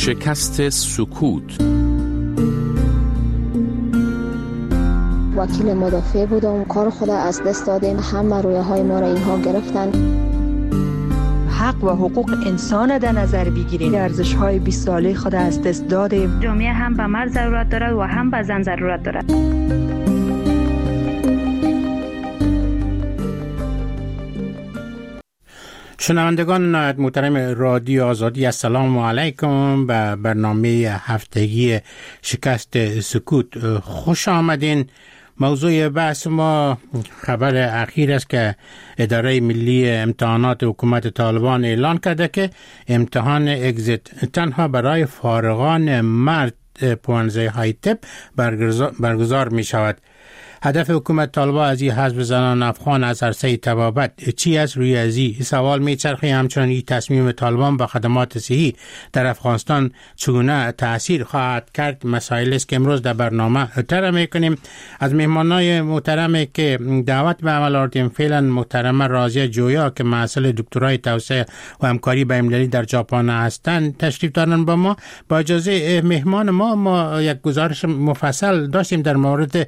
شکست سکوت. وکیل مدافع بودم، کار خود از دست دادیم، همه رویاهای ما را اینها گرفتن. حق و حقوق انسان در نظر بگیریم، ارزش‌های 20 ساله خود از دست دادیم. جامعه هم به مرد ضرورت دارد و هم به زن ضرورت دارد. شنوندگان محترم رادیو آزادی، السلام علیکم به برنامه هفتگی شکست سکوت خوش آمدین. موضوع بحث ما خبر اخیر است که اداره ملی امتحانات حکومت طالبان اعلان کرده که امتحان اگزیت تنها برای فارغان مرد پوانزه های طب برگزار می شود. هدف حکومت طالبان از این حزب زنان افغان از عرصه طبابت چی است؟ روی از این سوال میچرخی. همچنان این تصمیم طالبان به خدمات صحی در افغانستان چگونه تأثیر خواهد کرد مسائل است که امروز در برنامه طرح میکنیم. از مهمانای محترم که دعوت به عمل آوردیم فعلا محترمه رازیه جویا که محصل دکترای توسعه و همکاری بین‌المللی در ژاپن هستند تشریف دارن با ما. با اجازه مهمان ما یک گزارش مفصل داشتیم در مورد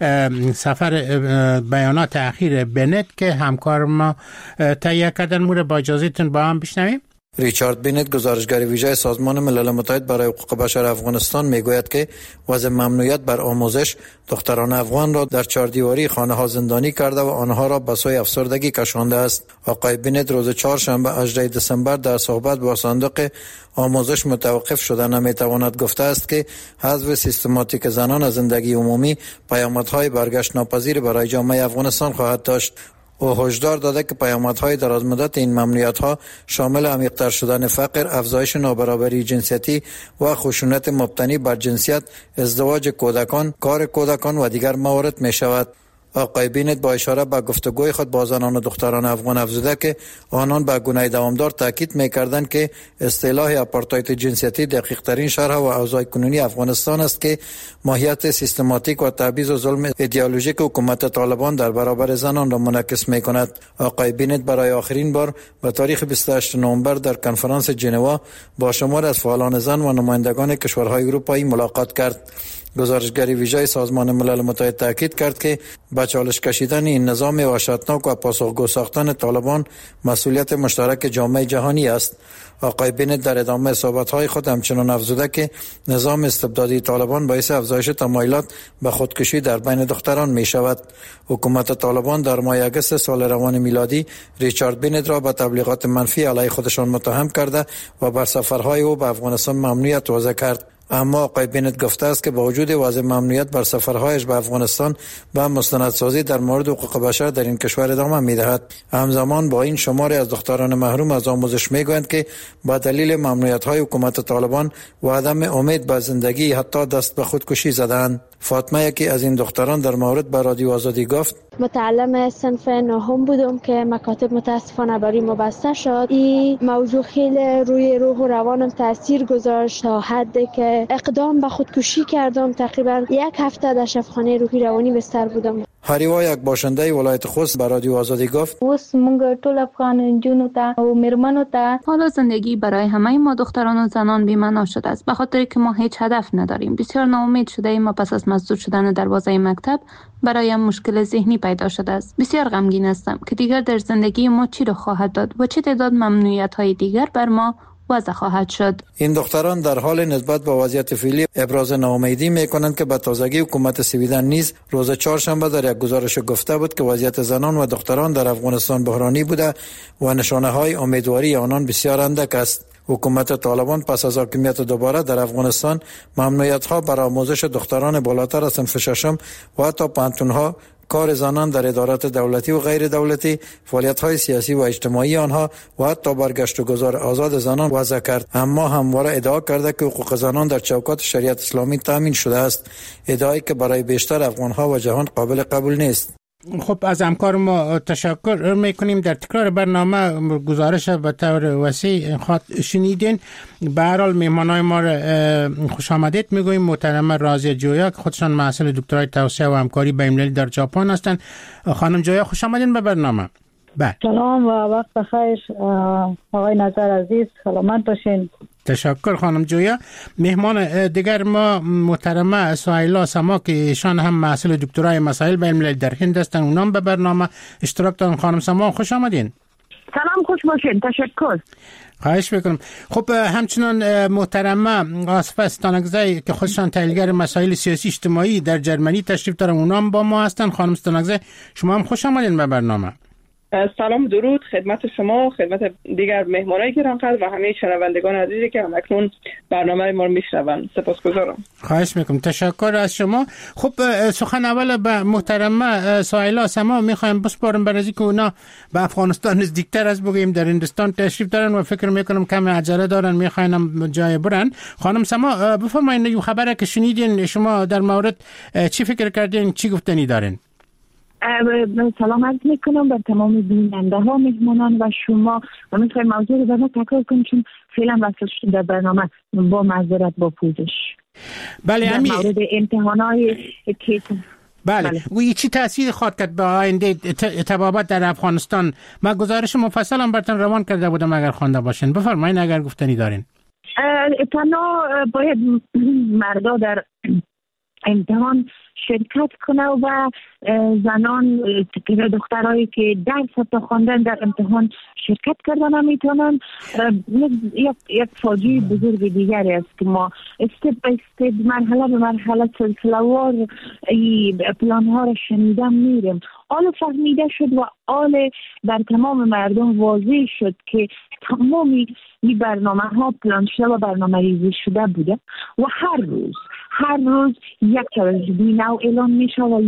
سفر بیانات اخیر بنت که همکار ما تهیه کردن. مورد با اجازهتون با هم بشنویم. ریچارد بنت، گزارشگر ویژه سازمان ملل متحد برای حقوق بشر افغانستان، میگوید که وضع ممنوعیت بر آموزش دختران افغان را در چهاردیواری خانه ها زندانی کرده و آنها را به سوی افسردگی کشانده است. آقای بنت روز چهارشنبه 18 دسامبر در صحبت با صندوق آموزش متوقف شده نمیتواند گفته است که حذف سیستماتیک زنان از زندگی عمومی پیامدهای برگشت ناپذیر برای جامعه افغانستان خواهد داشت. او هشدار داده که پیامدهای درازمدت این ممنوعیت‌ها شامل عمیق‌تر شدن فقر، افزایش نابرابری جنسیتی و خشونت مبتنی بر جنسیت، ازدواج کودکان، کار کودکان و دیگر موارد می‌شود. آقای بینت با اشاره به گفتگوی خود با زنان و دختران افغان افزوده که آنان به گونه دوامدار تاکید می‌کردند که اصطلاح آپارتاید جنسیتی دقیق‌ترین شرح و اوضاع کنونی افغانستان است که ماهیت سیستماتیک و تبعیض و ظلم ایدئولوژیک حکومت طالبان در برابر زنان را منعکس می‌کند. آقای بینت برای آخرین بار به تاریخ 28 نوامبر در کنفرانس ژنوا با شمار از فعالان زن و نمایندگان کشورهای اروپایی ملاقات کرد. گزارشگر ویژه سازمان ملل متحد تاکید کرد که با چالش کشیدن این نظام وحشتناک و پاسخگو ساختن طالبان مسئولیت مشترک جامعه جهانی است. آقای بنت در ادامه صحبت‌های خود همچنان افزوده که نظام استبدادی طالبان باعث افزایش تمایلات به خودکشی در بین دختران می شود. حکومت طالبان در ماه اگست سال روان میلادی ریچارد بنت را به تبلیغات منفی علیه خودشان متهم کرده و بر سفرهای او به افغانستان ممنوعیت وضع کرد. اما آقای بنت گفته است که با وجود وضع ممنوعیت بر سفرهایش به افغانستان و مستندسازی در مورد حقوق بشر در این کشور ادامه می‌دهد. همزمان با این شماری از دختران محروم از آموزش می‌گویند که با دلیل ممنوعیت‌های حکومت طالبان و عدم امید به زندگی حتی دست به خودکشی زدند. فاطمه یکی از این دختران در مورد به رادیو آزادی گفت: متعلم صنف نهم بودم که مکاتب متاسفانه برای ما بسته شد. این موضوع خیلی روی روح و روانم تاثیر گذاشت تا حدی که اقدام به خودکشی کردم. تقریبا یک هفته در شفاخانه روحی روانی بستر بودم. هریوا یک باشنده ولایت خوست به رادیو آزادی گفت: اوس موږ ټول افغان جنو ته او میرمنو ته حالا زندگی برای همه ما دختران و زنان بی‌معنا شده است، به خاطر که ما هیچ هدف نداریم. بسیار ناامید شده ایم و پس از مسدود شدن دروازه مکتب برایم مشکل ذهنی پیدا شده است. بسیار غمگین هستم که دیگر در زندگی ما چی رو خواهد داد و چه تعداد ممنوعیت‌های دیگر بر ما وضع خواهد شد. این دختران در حال نسبت به وضعیت فعلی ابراز ناامیدی میکنند که به تازگی حکومت سویدن نیز روز چهارشنبه در یک گزارش گفته بود که وضعیت زنان و دختران در افغانستان بحرانی بوده و نشانه‌های امیدواری آنان بسیار اندک است. حکومت طالبان پس از حاکمیت دوباره در افغانستان ممنوعیت‌ها بر آموزش دختران بالاتر از صنف ششم و حتی پانتون‌ها، کار زنان در ادارات دولتی و غیر دولتی، فعالیت‌های سیاسی و اجتماعی آنها و حتی برگشت و گذار آزاد زنان وضع کرد. اما همواره ادعا کرده که حقوق زنان در چوکات شریعت اسلامی تامین شده است، ادعایی که برای بیشتر افغان‌ها و جهان قابل قبول نیست. خب از همکار ما تشکر میکنیم. در تکرار برنامه گزارش به طور وسیع شنیدین. به هر حال مهمانای ما را خوش آمدید میگوییم. محترمه رازیه جویا که خودشان محصل دکترای توسعه و همکاری بین‌المللی در ژاپن هستند. خانم جویا خوش آمدین به برنامه. سلام و وقت بخیر. آقای نظر عزیز سلامت باشین. تشکر خانم جویا. مهمان دیگر ما محترمه سهیلا سما که ایشان هم محصل دکترای مسائل بین الملل در هند هستند. اونام به برنامه اشتراک دارن. خانم سما خوش آمدین. سلام، خوش باشین. تشکر. خواهش میکنم. خب همچنان محترمه آصفه ستانکزی که خودشان تحلیلگر مسائل سیاسی اجتماعی در جرمنی تشریف دارن، اونام با ما هستن. خانم ستانکزی شما هم خوش آمدین به برنامه. سلام، درود خدمت شما، خدمت دیگر مهمانای گرانقدر و همه شنوندگان عزیزی که همکنون برنامه ما رو میشنون. سپاسگزارم. خواهش میکنم. تشکر از شما. خب سخن اول به محترمه سهیلا سما میخوایم بسپارم برای اینکه اونا به افغانستان نزدیکتر از بگیم در هندستان تشریف دارن و فکر میکنم کم عجله دارن، میخواین جای برن. خانم سما بفرمایید یه خبره که شنیدین شما در مورد چی فکر کردین، چی گفتنی دارین؟ سلام عرض میکنم بر تمام بیننده ها، مهمانان و شما. و میخوایم موضوع رو برای تکرار کنیم چون فعلا وصل شد در برنامه با معذرت با پوزش. بله، در مورد امتحانات که بله و چی تأثیر خواهد کرد به آینده تبابت در افغانستان؟ من گزارش مفصل هم براتون روان کرده بودم اگر خوانده باشین. بفرمایید اگر گفتنی دارین. تنها باید مردا در امتحان شرکت کنه و زنان دخترایی که درس تا خواندن در امتحان شرکت کردن نمیتونن. یک فاجعه بزرگ دیگری است که ما استپ به استپ، مرحله به مرحله، سلسله‌وار پلان ها را شنیدم میریم. حالا فهمیده شد و حالا در تمام مردم واضح شد که تمامی این برنامه ها پلان شده و برنامه ریزی شده بوده و هر روز یک تراژدی نو اعلان میشه و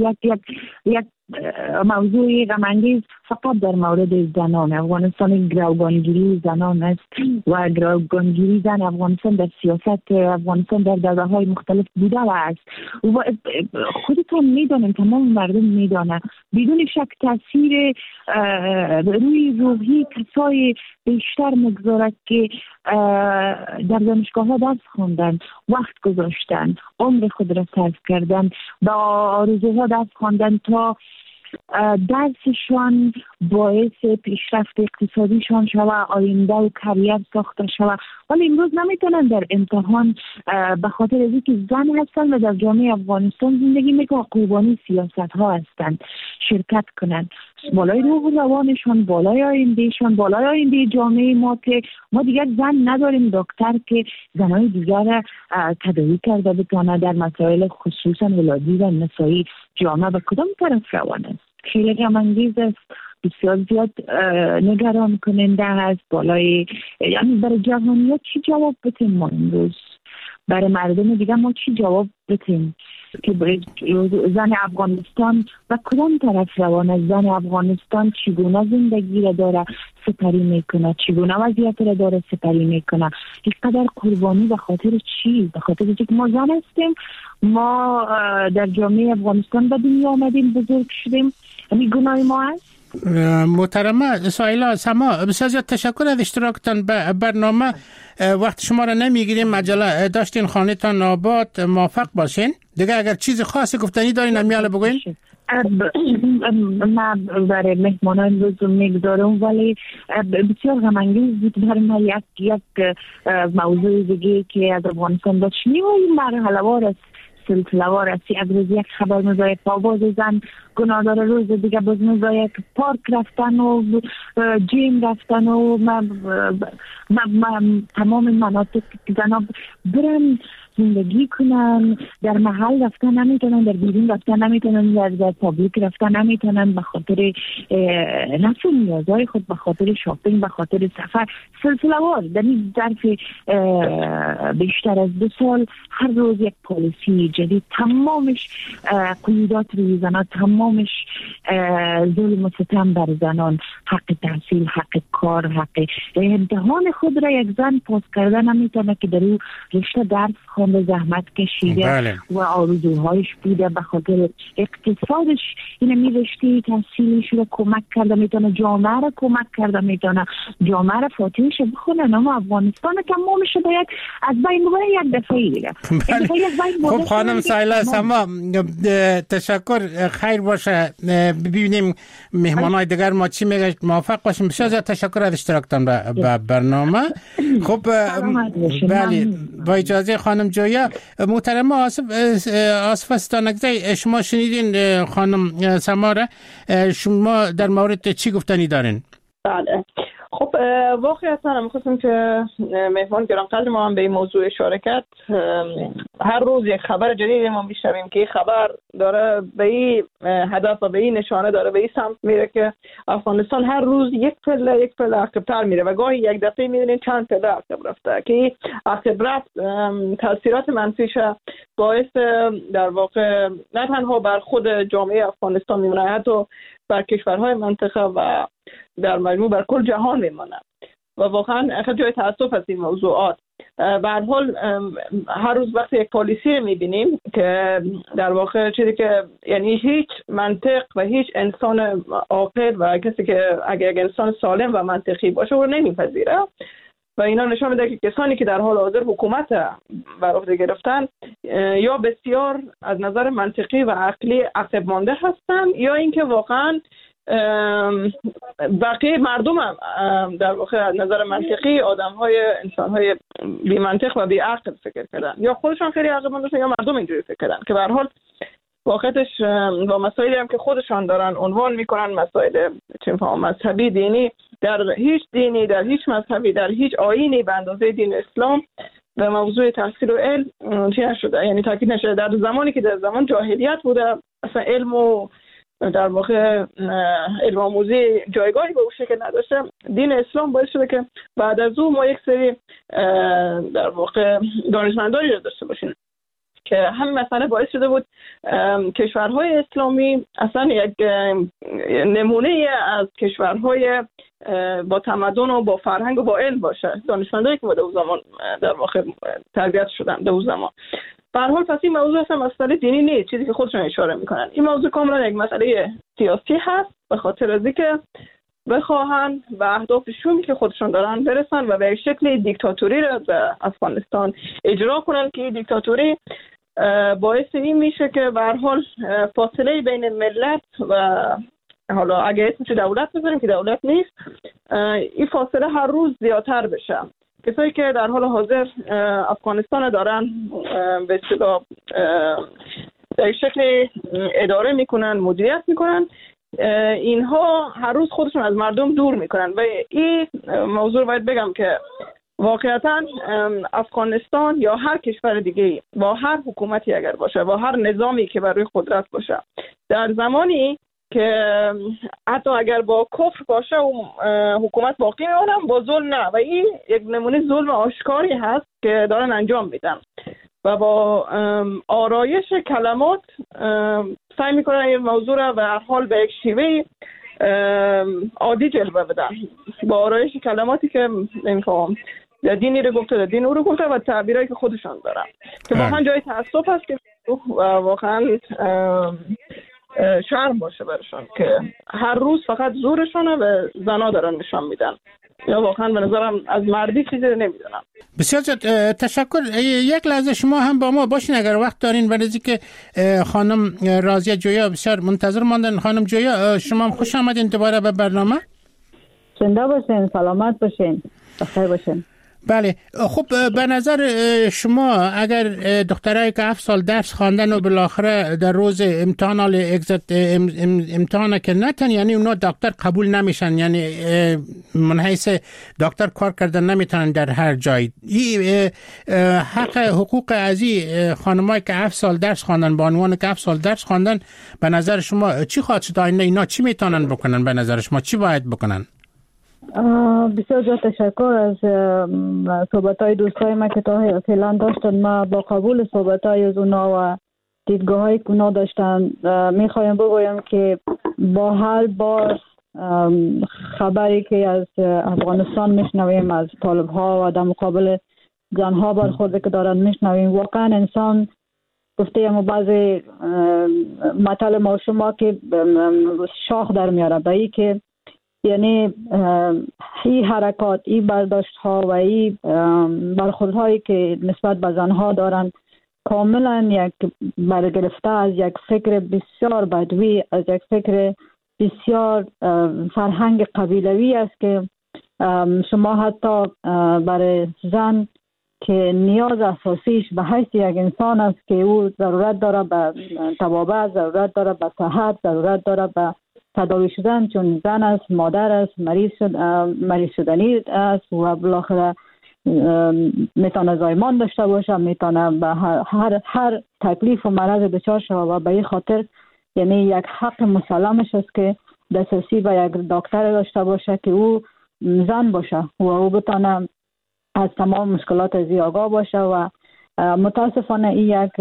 یک موضوع غم‌انگیز فقط در مورد زنان. افغانستان گروگانگیری زنان است و گروگانگیری زن افغانستان در سیاست افغانستان در دوره‌های مختلف بوده و است و خودتون میدونن، تمام مردم میدونن. بدون شک تاثیر روی روحی کسای بیشتر مگذارد که در دانشگاه ها درس خوندن، وقت گذاشتن، عمر خود را صرف کردن، با آرزوها درس خوندن تا درسشان باعث پیشرفت اقتصادیشان شود، آینده و کریر ساخته شود. ولی امروز نمیتونن در امتحان به خاطر از اینکه زن هستن و در جامعه افغانستان زندگی میکنن، قربانی سیاست ها هستند، شرکت کنند. بالای روح روانشان، بالای آیندهشان، بالای آینده جامعه ما که ما دیگر زن نداریم دکتر که زنای دیگر تداوی کرده بتونه در مسائل خصوصا ولادی و نسایی جامعه به کدام طرف روان است. خیلی غم‌انگیز است، بسیار زیاد نگران کننده است. بالای یعنی برای جهانیت چی جواب بدیم ما امروز؟ برای مردم دیگه ما چی جواب بدیم که زن افغانستان و کدام طرف روان است؟ زن افغانستان چگونه زندگی را داره سپری میکنه، چگونه وضعیت را داره سپری میکنه، اینقدر قربانی به خاطر چی؟ به خاطر اینکه ما زن هستیم، ما در جامعه افغانستان به دنیا آمدیم، بزرگ شدیم، همین گناه ما هست. محترمه سهیلا سما بسیار زیاد تشکر از اشتراکتان به برنامه. وقت شما را نمیگیریم، عجله داشتین، خانه‌تان آباد، موفق باشین. دیگه اگر چیز خاصی گفتنی دارین همیاله بگوین. من برای مهمانان امروز میگذارم، ولی بسیار غم‌انگیز بود برای من یک موضوع دیگه که از افغانستان داشتیم و این مرحله وار است، سلسله‌وار است. از روز یک خبر می‌زاید پاواز زن گناه داره، روز دیگه باز می‌زاید پارک رفتن و جیم رفتن و تمام مناطق که زنها برن زندگی کنن، در محل رفتن نمیتونن، در بیرون رفتن نمیتونن، در پابلیک رفتن نمیتونن، به خاطر نفع نیازهای خود، به خاطر شاپینگ، به خاطر سفر. سلسله‌وار در این ظرف بیشتر از 2 سال هر روز یک پالیسی جدید، تمامش قیودات روی زنان، تمامش ظلم و ستم بر زنان، حق تحصیل، حق کار، حق امتحان خود را یک زن پاس کردن نمیتونه که در او رشته درس خونده، زحمت کشیده بله. و آرزوهایش بوده، به خاطر اقتصادش این میرشتی تحصیلش رو کمک کرده، میتونه جامعه رو کمک کرده، میتونه جامعه رو فاتحش بخونه. نام افغانستان تمام شده از بین بوده یک دفعه دیگه. خب خانم سایلا سما، تشکر، خیر باشه. ببینیم مهمانای دیگر ما چی میگه، موافق باشیم. بسیار زیاد تشکر از اشتراکتان به برنامه. خب بله، با اجازه خانم جویا. محترم آصف استانکزی، شما شنیدین خانم سماره، شما در مورد چی گفتنی دارین؟ بله، خب واقعا می‌خواستم که مهمان گرانقدر ما هم به این موضوع اشاره کرد. هر روز یک خبر جدید ما میشنویم که این خبر داره به این هدف و به این نشانه داره به این سمت میره که افغانستان هر روز یک پله عقب‌تر میره و گاهی یک دفعه می‌بینید چند پله عقب رفته که عقب رفت تاثیرات منفیش باعث در واقع نه تنها بر خود جامعه افغانستان میمونه، حتی بر کشورهای منطقه و در مجموع بر کل جهان میمونه و واقعا خیلی جای تاسف است این موضوعات. به هر حال هر روز وقتی یک پالیسی میبینیم که در واقع چیزی که یعنی هیچ منطق و هیچ انسان عاقل و کسی که اگر انسان سالم و منطقی باشه رو نمیپذیره و اینا نشان میده که کسانی که در حال حاضر حکومت بر عهده گرفتن یا بسیار از نظر منطقی و عقلی عقب مانده هستن یا اینکه واقعا بقیه مردم هم در واقع از نظر منطقی انسان‌های بی منطق و بی عقل فکر کردن یا خودشان خیلی عقل مند یا مردم اینجوری فکر کردن که به هر حال واقعیتش با مسائلی هم که خودشان دارن عنوان میکنن، مسائل مذهبی، دینی، در هیچ دینی، در هیچ مذهبی، در هیچ آیینی به اندازه دین اسلام به موضوع تحصیل و علم چی نشده، یعنی تاکید نشده. در زمانی که در زمان جاهلیت بوده اصلا علم و در واقع علم آموزی جایگاهی به اون شکل نداشته، دین اسلام باعث شده که بعد از اون ما یک سری در واقع دانشمندانی رو داشته باشیم که همین مسئله باعث شده بود کشورهای اسلامی اصلا یک نمونه از کشورهای با تمدن و با فرهنگ و با علم باشه، دانشمندانی که در اون زمان در واقع تربیت شدن در اون زمان. به هر حال پس این موضوع اصلا مسئله دینی نیست، چیزی که خودشون اشاره میکنن. این موضوع کاملا یک مسئله سیاسی هست به خاطر از اینکه بخواهن به اهدافشون که خودشون دارن برسن و به شکل دیکتاتوری را در افغانستان اجرا کنن که دیکتاتوری باعث این میشه که به هر حال فاصله بین ملت و حالا اگه اسمش دولت بذاریم که دولت نیست، این فاصله هر روز زیادتر بشه. کسایی که در حال حاضر افغانستان دارن به اصطلاح در شکل اداره میکنن، مدیریت میکنن، اینها هر روز خودشون از مردم دور میکنن و این موضوع باید بگم که واقعیتا افغانستان یا هر کشور دیگه با هر حکومتی اگر باشه، با هر نظامی که بر روی قدرت باشه، در زمانی که حتی اگر با کفر باشه و حکومت باقی میمونن، با ظلم نه، و این یک نمونه ظلم آشکاری هست که دارن انجام میدن و با آرایش کلمات سعی میکنن این موضوع را به هر حال به یک شیوه عادی جلوه بدن، با آرایش کلماتی که نمیفهم در دینی رو گفته، در دین او رو گفته و تعبیرایی که خودشان دارن که واقعا جای تأسف هست که واقعا شرم باشه برشان که هر روز فقط زورشونه و زنا دارن نشان میدن یا واقعا به نظرم از مردی چیزی نمیدونم. بسیار تشکر. یک لحظه شما هم با ما باشین اگر وقت دارین، برای که خانم راضیه جویا بسیار منتظر ماندن. خانم جویا شما هم خوش آمدین دوباره به برنامه. زنده باشین، سلامت باشین، بخیر باشین. بله، خب به نظر شما اگر دخترایی که 7 سال درس خواندن و بالاخره در روز امتحان که نتن، یعنی اونا دکتر قبول نمیشن، یعنی من حیث دکتر کار کردن نمیتونن در هر جای، این حقوق از این خانمایی که 7 سال درس خواندن با عنوان که 7 سال درس خواندن، به نظر شما چی خواهد شد؟ اینا چی میتونن بکنن؟ به نظر شما چی باید بکنن؟ بسیار زیاد تشکر از صحبت‌های دوستای ما که تا فعلا داشتن. ما با قبول صحبت‌های از اونا و دیدگاه‌هایی که اونا داشتن میخوایم بگویم که با هر بار خبری که از افغانستان میشنویم از طالب‌ها و در مقابل زنها برخورده که دارن میشنویم. واقعا انسان گفته اما بعضی مطال ما شما که شاخ در میاره به ای که یعنی این حرکات، این برداشت ها و این برخورد هایی که نسبت به زنها دارن کاملا یک برگرفته از یک فکر بسیار بدوی، از یک فکر بسیار فرهنگ قبیلوی است که شما حتی برای زن که نیاز اساسیش به حیث یک انسان است که او ضرورت داره به طبابت، ضرورت داره به صحت، ضرورت داره به تداوی شدن، چون زن است، مادر است، مریض شدنی است و بالاخره میتونه زایمان داشته باشه، میتونه به هر تکلیف و مرض دچار شود و به این خاطر یعنی یک حق مسلمش است که دسترسی به یک دکتر داشته باشه که او زن باشه و او بتونه از تمام مشکلات از آگاه باشه. و متاسفانه این یک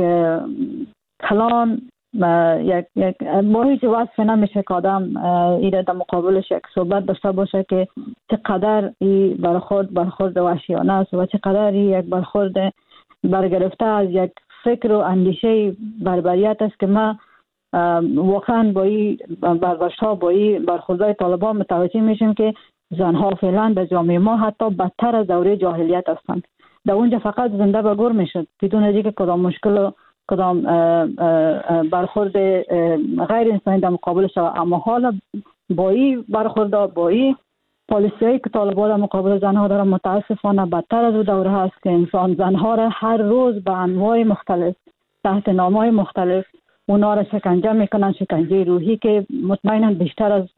کلان یک با هیچ وصف نمیشه که آدم ایره در مقابلش یک صحبت داشته باشه که چقدر این برخورد وحشیانه است و چقدر این یک برخورد برگرفته از یک فکر و اندیشه بربریت است که ما واقعا با این برداشت ها، با این برخوردهای طالبان متوجه میشیم که زنها فعلا در جامعه ما حتی بدتر از دوره جاهلیت هستند. در اونجا فقط زنده به گور میشد بدون از اینکه کدام مشکل و کدام برخورد غیر انسانی در مقابل شود. اما حالا با این برخورد، با این پالیسیایی که طالبان در مقابل زنها دارن متاسفانه بدتر از اون دوره هست که انسان زنها را هر روز به انواع مختلف تحت نامهای مختلف اونا را شکنجه میکنن، شکنجه روحی که مطمئنا بیشتر از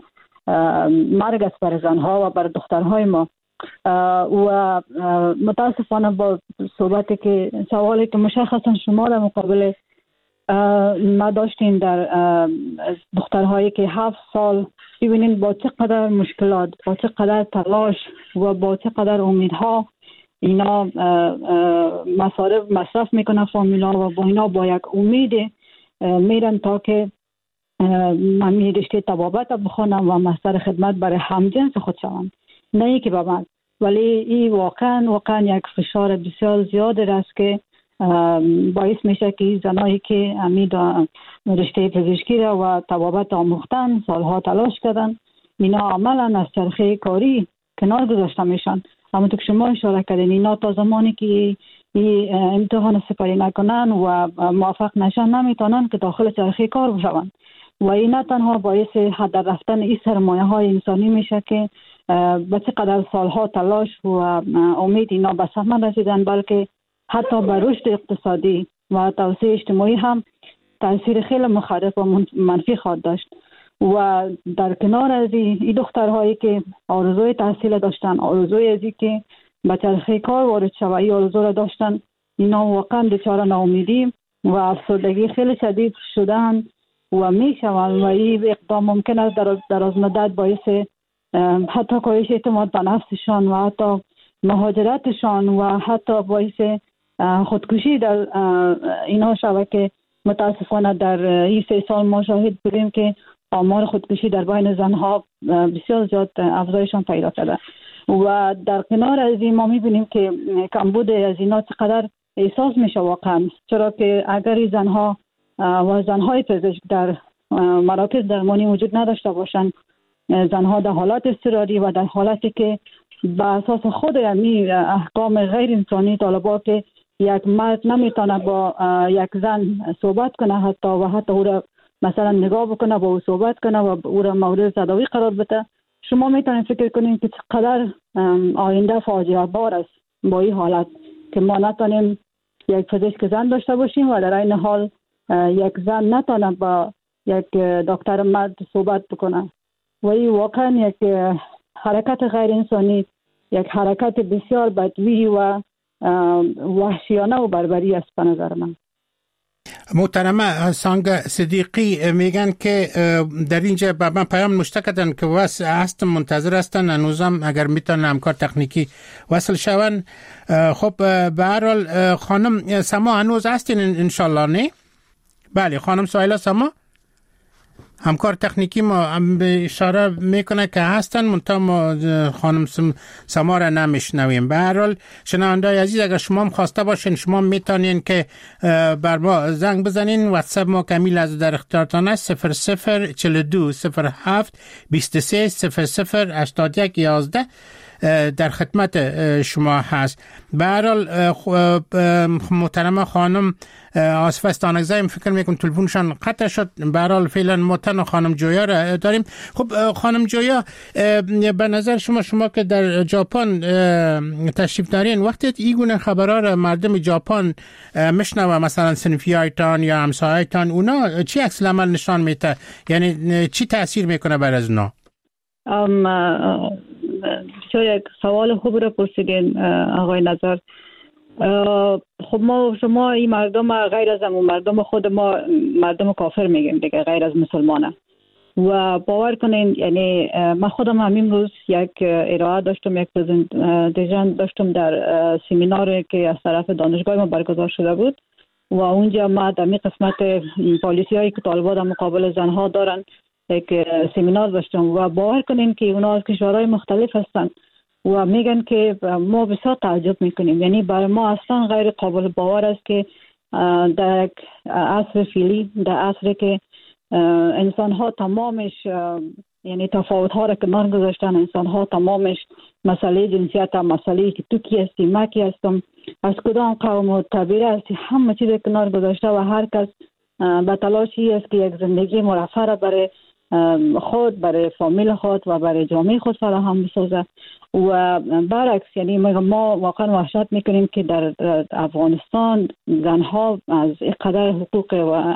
مرگ است برای زنها و برای دخترهای ما. و متاسفانه با صحبتی که سوالی که مشخصا شما در مقابل ما داشتین در دخترهایی که 7 سال ببینید با چقدر مشکلات، با چقدر تلاش و با چقدر امیدها اینا مصرف میکنن فامیلا و با اینا با یک امید میرن تا که من می رشته طبابت بخونم و مستر خدمت برای همجنس خود شوم، نه ای که به من. ولی این واقعا یک فشار بسیار زیاد است که باعث میشه که زنایی که امید رشته پزشکی را و طبابت آموختن، سالها تلاش کردن، اینا عملا از چرخه کاری کنار گذاشته میشن. همونطور که شما اشاره کردین اینا تا زمانی که این امتحان سپری نکنن و موفق نشن نمیتونن که داخل چرخه کار بشون و این نه تنها باعث هدر رفتن این سرمایه های انسانی میشه که به چقدر سالها تلاش و امید اینا به ثمر رسیدن، بلکه حتی به رشد اقتصادی و توسعه اجتماعی هم تاثیر خیلی مخرب و منفی خواهد داشت. و در کنار از این دخترهایی که آرزوی تحصیل داشتن، آرزوی ازی که به چرخه کار وارد شوند، این آرزو را داشتن، اینا واقعا دچار ناامیدی و افسردگی خیلی شدید شدن و میشوند و این اقدام ممکن است در دراز مدت باعث حتی کاهش اعتماد به نفسشان و حتی مهاجرتشان و حتی باعث خودکشی در اینا شود که متاسفانه در این 3 سال ما شاهد بودیم که آمار خودکشی در بین زنها بسیار زیاد افزایشان پیدا کرده. و در کنار از این ما میبینیم که کمبود از اینا چقدر احساس میشه واقعا، چرا که اگر زنها و زنهای پزشک در مراکز درمانی وجود نداشته باشند، زنها در حالات اضطراری و در حالتی که به اساس خود یعنی احکام غیر انسانی طالبان که یک مرد نمیتونه با یک زن صحبت کنه حتی و حتی او را مثلا نگاه بکنه، با او صحبت کنه و او را مورد تداوی قرار بده، شما میتونید فکر کنید که چقدر آینده فاجعه بار است با این حالت که ما نتونیم یک پزشک زن داشته باشیم و در این حال یک زن نتونه با یک دکتر مرد صحبت بکنه. و این واقعا یک حرکت غیر انسانی، یک حرکت بسیار بدوی و وحشیانه و بربری است به نظر من. محترمه سانگ صدیقی میگن که در اینجا به من پیام نوشته کردن که هستم منتظر هستن هنوزم اگر میتونن همکار تکنیکی وصل شون. خب به هر حال خانم سما هنوز هستین انشالله؟ نه؟ بله خانم سایلا سما همکار تکنیکی ما اشاره میکنه که هستن منتها ما خانم سما را نمیشنویم. به هر حال شنونده‌های عزیز اگر شما هم خواسته باشین شما میتونین که بر ما زنگ بزنین. واتساپ ما کمیل از در اختیارتان است 0042 07 23 00 81 11 در خدمت شما هست. به هر حال محترمه خانم آصف استانکزی فکر میکنم تلفنشان قطع شد. به هر حال فعلا ما تنها خانم جویا را داریم. خب خانم جویا، به نظر شما که در ژاپن تشریف دارین، وقتی این گونه خبرها را مردم ژاپن میشنوه، مثلا صنفیایتان یا همسایتان، اونا چی عکس العمل نشان میده؟ یعنی چی تاثیر میکنه بر از اونا؟ بسیار یک سوال خوب رو پرسیدین آقای نظر. خب شما این مردم غیر از مردم خود ما مردم کافر میگیم دیگه، غیر از مسلمانه. و باور کنین یعنی من خودم همین روز یک ارائه داشتم، یک پرزنتیشن داشتم در سمیناری که از طرف دانشگاه ما برگزار شده بود و اونجا ما در این قسمت پالیسی هایی که طالبان در مقابل زنها دارن یک سمینار داشتم و باور کنین که اونا از کشورهای مختلف هستن و میگن که ما بسیار تعجب میکنیم. یعنی برای ما اصلا غیر قابل باور است که در عصر فعلی، در عصری که انسان ها تمامش یعنی تفاوت ها را کنار گذاشتن، انسان ها تمامش مسئله جنسیت، مسئله که تو کی هستی، ما کی هستم، از کدام قوم و طبیعه هستی، همه چیز کنار گذاشته و هر کس به تلاشی است که یک زندگی مرفه را برای خود، برای فامیل خود و برای جامعه خود فراهم بسازه. و برعکس یعنی ما واقعا وحشت میکنیم که در افغانستان زنها از اینقدر حقوق و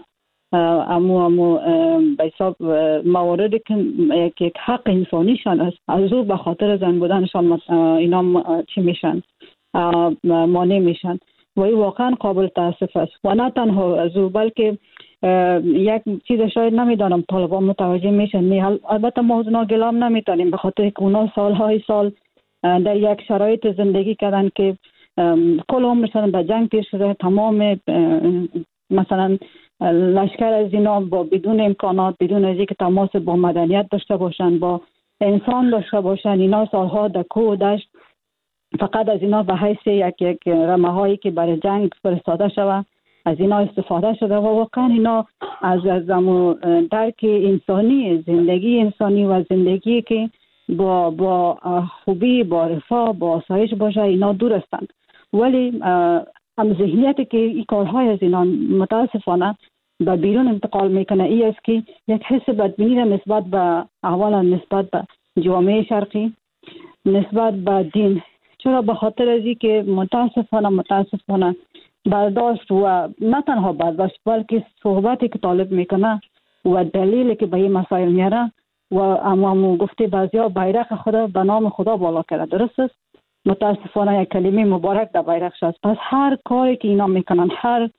امو به حساب مواردی که یک حق انسانیشان است از او به خاطر زن بودنشان اینا چی میشن، مانع میشن و این واقعا قابل تاسف است. و نه تنها از او بلکه یک چیز شاید نمیدانم طالبان متوجه میشن، البته ما از اونا گلام نمیتونیم به خاطر که اونا سالهای سال در یک شرایط زندگی کردن که کل عمرشان در جنگ تیر شده، تمام مثلا لشکر از اینا با بدون امکانات، بدون از اینکه تماس با مدنیت داشته باشن، با انسان داشته باشن، اینا سالها در کوه و دشت فقط از اینا به حیث یک رمه هایی که برای جنگ فرستاده شود از اینا استفاده شده و واقعا اینا از درک انسانی، زندگی انسانی و زندگی که با خوبی، با رفاه، با آسایش باشه اینا دور هستند. ولی هم ذهنیتی که این کارهای از اینا متاسفانه به بیرون انتقال میکنه ای است که یک حس بدبینی نسبت به اولا نسبت به جامعه شرقی، نسبت به دین، چرا به خاطر از اینکه متاسفانه برداشت و نه تنها برداشت بلکه صحبتی که طالب میکنه و دلیلی که به این مسائل میاره و امامو گفته بعضیا بیرق خدا به نام خدا بالا کرده، درست است؟ متاسفانه یک کلمه مبارک در بیرق شد. پس هر کاری که اینا میکنن، هر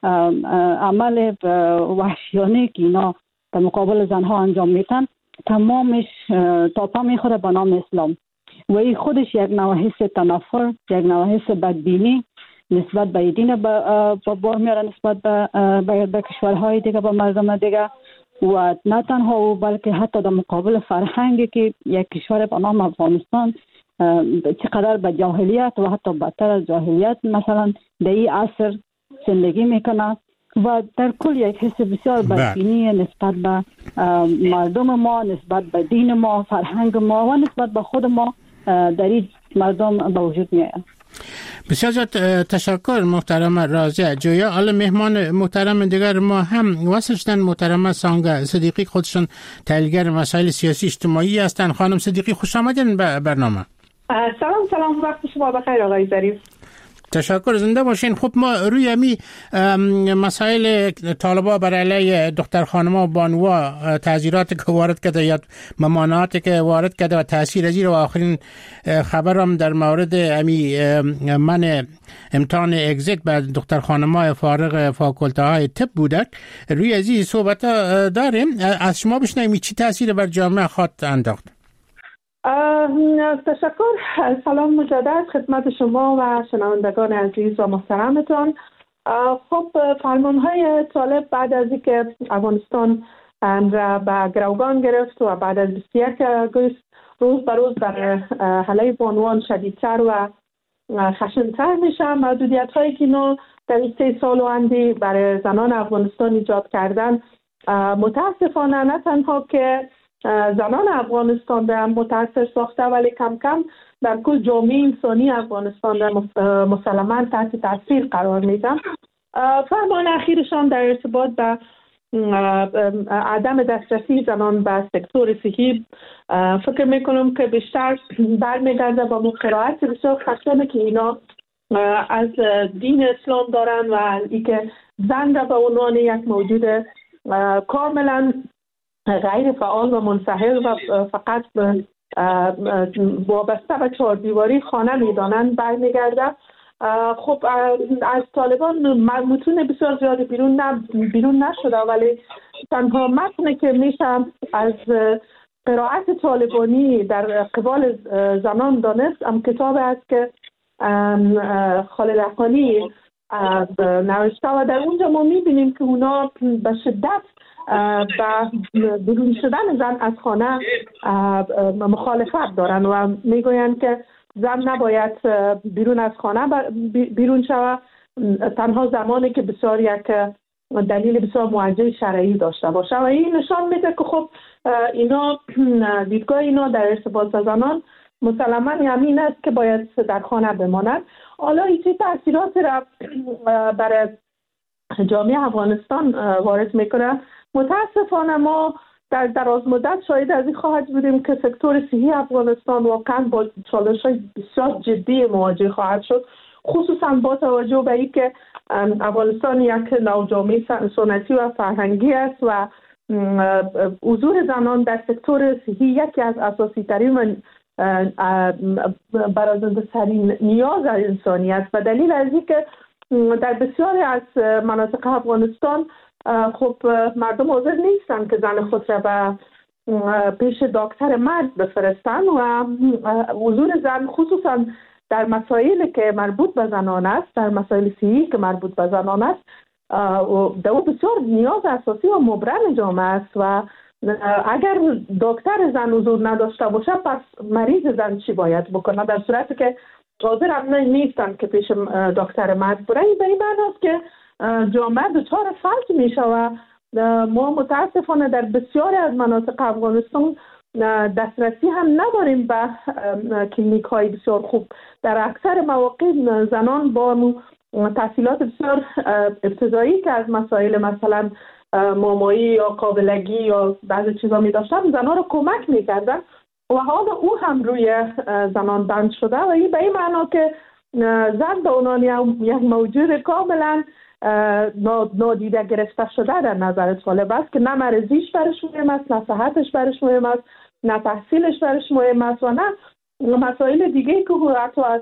عمل وحشیانه که اینا در مقابل زنها انجام میتن، تمامش تاپا میخوره به نام اسلام و این خودش یک نوع حس تنفر، یک نوع حس بدبینی نسبت به دین با بار میاره، نسبت به کشورهای دیگه، به مردم دیگه و نه تنها او بلکه حتی در مقابل فرهنگی که یک کشور به نام افغانستان چقدر به جاهلیت و حتی بدتر از جاهلیت مثلا در این عصر زندگی میکنه و در کل یک حس بسیار بدبینی نسبت به مردم ما، نسبت به دین ما، فرهنگ ما و نسبت به خود ما در این مردم به وجود میاد. بسیار زیاد تشکر محترم راضیه جویا. حالا مهمان محترم دیگر ما هم وصل شدن، محترم سانگا صدیقی، خودشون تحلیلگر مسائل سیاسی اجتماعی هستن. خانم صدیقی خوش آمدین به برنامه. سلام، وقت شما بخیر آقای ظریف. تشکر، زنده باشین. خب ما روی می مسائل طالبا بر علیه دختر خانما و بانوا تعزیراتی که وارد کرده یا ممانعاتی که وارد کرده و تاثیر ازیر و آخرین خبرم در مورد من امتحان اگزیت به دختر خانما فارغ فاکولته های طب بودک، روی ازی صحبت داریم. از شما بشنویم چی تاثیر بر جامعه خواهد انداخت؟ تشکر. سلام مجدد خدمت شما و شنوندگان عزیز و محترمتان. خب فرمانهای طالب بعد از اینکه افغانستان را به گروگان گرفت و بعد از 21 آگوست روز به روز در حلقه بانوان شدیدتر و خشن‌تر میشه. محدودیت هایی که اینا در این 3 سال و اندی برای زنان افغانستان ایجاد کردن متاسفانه نه تنها که زنان افغانستان را متاثر ساخته، ولی کم کم در کل جامعه انسانی افغانستان را مسلماً تحت تاثیر قرار میدن. فرمان اخیرشان در ارتباط به عدم دسترسی زنان به سکتور صحی فکر میکنم که بیشتر برمیگرده با قرائت بسیار خشنه که اینا از دین اسلام دارن و اینکه زن را به عنوان یک موجود کاملا غیر فعال و منفعل و فقط وابسته به 4 دیواری خانه میدانند برمیگرده. خب از طالبان متون بسیار زیادی بیرون نشده، ولی تنها متنی که میشه از قرائت طالبانی در قبال زنان دانست کتاب است که خالد حقانی نوشته و در اونجا ما میبینیم که اونا به شدت با بیرون شدن زن از خانه مخالفت دارن و میگویند که زن نباید بیرون از خانه بیرون شود تنها زمانی که بسیار یک دلیل بسیار موجه شرعی داشته باشه و این نشان میده که خب اینا دیدگاه اینا در ارتباط با زنان مسلماً همین است که باید در خانه بمانند. حالا این تاثیرات را برای جامعه افغانستان وارد میکنه. متاسفانه ما در دراز مدت شاهد از این خواهد بودیم که سکتور صحی افغانستان واقعا با چالش‌های بسیار جدی مواجه خواهد شد، خصوصا با توجه به اینکه افغانستان یک نوجامعه سنتی و فرهنگی است و حضور زنان در سکتور صحی یکی از اساسی ترین و برازنده ترین نیاز انسانی است و دلیل از اینکه در بسیاری از مناطق افغانستان خب مردم حاضر نیستن که زن خود را به پیش دکتر مرد بفرستن و حضور زن خصوصا در مسائلی که مربوط به زنان است، در مسائل صحی که مربوط به زنان است در بسیار نیاز اساسی و مبرم جامعه است و اگر دکتر زن حضور نداشته باشه پس مریض زن چی باید بکنه؟ در صورتی که حاضر هم نیستن که پیش دکتر مرد بره. به این معنی است که جامعه دچار فلج میشه و ما متاسفانه در بسیاری از مناطق افغانستان دسترسی هم نداریم به کلینیک های بسیار خوب. در اکثر مواقع زنان با تحصیلات بسیار ابتدایی که از مسائل مثلا مامایی یا قابلگی یا بعضی چیزا می داشتن زنان رو کمک میکردن و حالا او هم روی زنان بند شده و این به این معنا که زن به عنوان یک موجود کاملا نادیده گرفته شده در نظر طالب است که نه مرزیش برش مهم است، نه صحتش برش مهم است، نه تحصیلش برش مهم است و نه مسائل دیگه که حتی از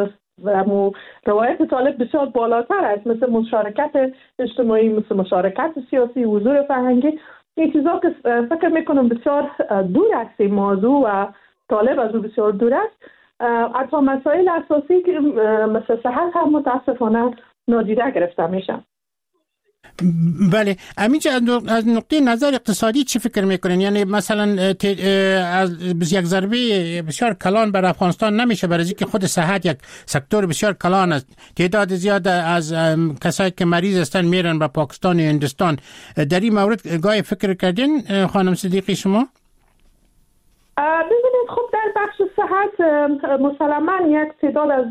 روایت طالب بسیار بالاتر است، مثل مشارکت اجتماعی، مثل مشارکت سیاسی، حضور فرهنگی. این چیزا که فکر میکنم بسیار دور است این موضوع و طالب از او بسیار دور است. حتی مسائل اساسی که مثل صحت هم متاسفانه نادیده گرفته میشن. بله، همینجا از نقطه نظر اقتصادی چی فکر میکنین؟ یعنی مثلا از یک ضربه بسیار کلان بر افغانستان نمیشه برای اینکه خود صحت یک سکتور بسیار کلان است، تعداد زیاد از کسایی که مریض هستن میرن به پاکستان و هندوستان. در این مورد گاهی فکر کردین خانم صدیقی شما؟ ببینید خب در بخش صحت مسلماً یک تعداد از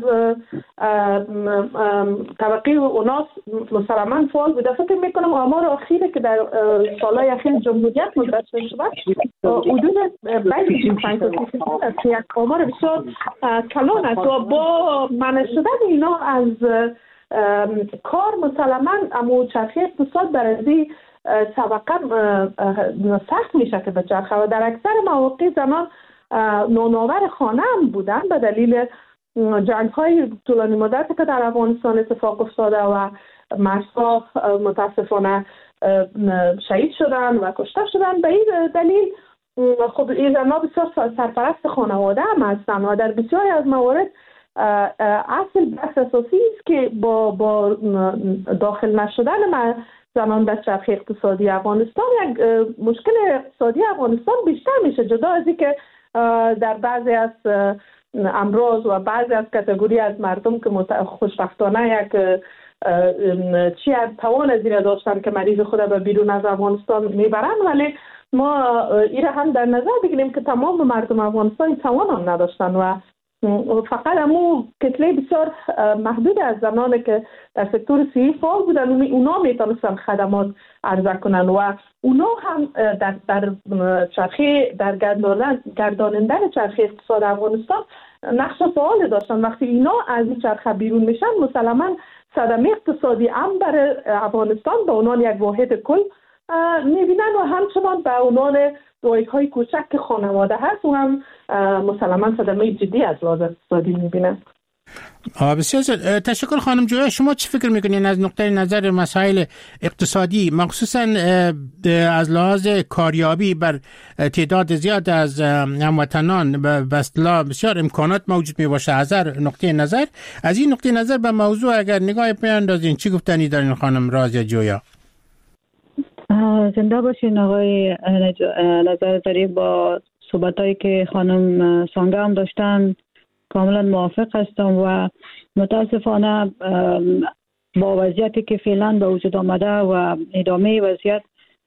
طبقه اوناس مسلماً فعال بوده. فکر میکنم آمار اخیری که در سالهای اخیر جمهوریت منتشر شده حدود بین 5% است، یک آمار بسیار کلان است و با منع شدن اینا از کار مسلماً اما چرخه اقتصاد برای طبقه سخت میشه که بچرخه و در اکثر مواقع زنان نوناور خانه هم بودن به دلیل جنگ های طولانی مدت که در افغانستان اتفاق افتاده و مردها متاسفانه شهید شدن و کشته شدن. به این دلیل خب این زنها بسیار سرپرست خانواده هم هستن و در بسیاری از موارد اصل بحث اساسی است که با داخل نشدن زنان در چرخه اقتصادی افغانستان، یک مشکل اقتصادی افغانستان بیشتر میشه، جدا از اینکه در بعضی از امراض و بعضی از کاتگوری از مردم که خوشبختانه یک توان از این داشتن که مریض خود به بیرون از افغانستان میبرن، ولی ما این هم در نظر بگیریم که تمام مردم افغانستان توان هم نداشتن و فقط همو کتله بسیار محدود از زنانی که در سکتور صحی فعال بودن اونا میتونستن خدمات عرضه کنن و اونا هم در چرخه در گردانندن چرخه اقتصاد افغانستان نقش فعال داشتن. وقتی اینا از این چرخه بیرون میشن مسلما صدمه اقتصادی هم برای افغانستان به عنوان یک واحد کل میبینن و همچنان به عنوان دایک‌های کوچک که خانواده هست و هم مسلما صدمه جدی از لحاظ اقتصادی میبینن. بسیار تشکر خانم جویا. شما چی فکر میکنین از نقطه نظر مسائل اقتصادی، مخصوصا از لحاظ کاریابی بر تعداد زیاد از هموطنان به اصطلاح بسیار امکانات موجود می باشه؟ از نقطه نظر از این نقطه نظر به موضوع اگر نگاه بیاندازین چی گفتنی دارین خانم رازیا جویا؟ زنده باشین آقای نظر ظریف. با صحبتایی که خانم سانگه هم داشتن کاملا موافق هستم و متاسفانه با وضعیتی که فعلا به وجود آمده و ادامه وضعیت،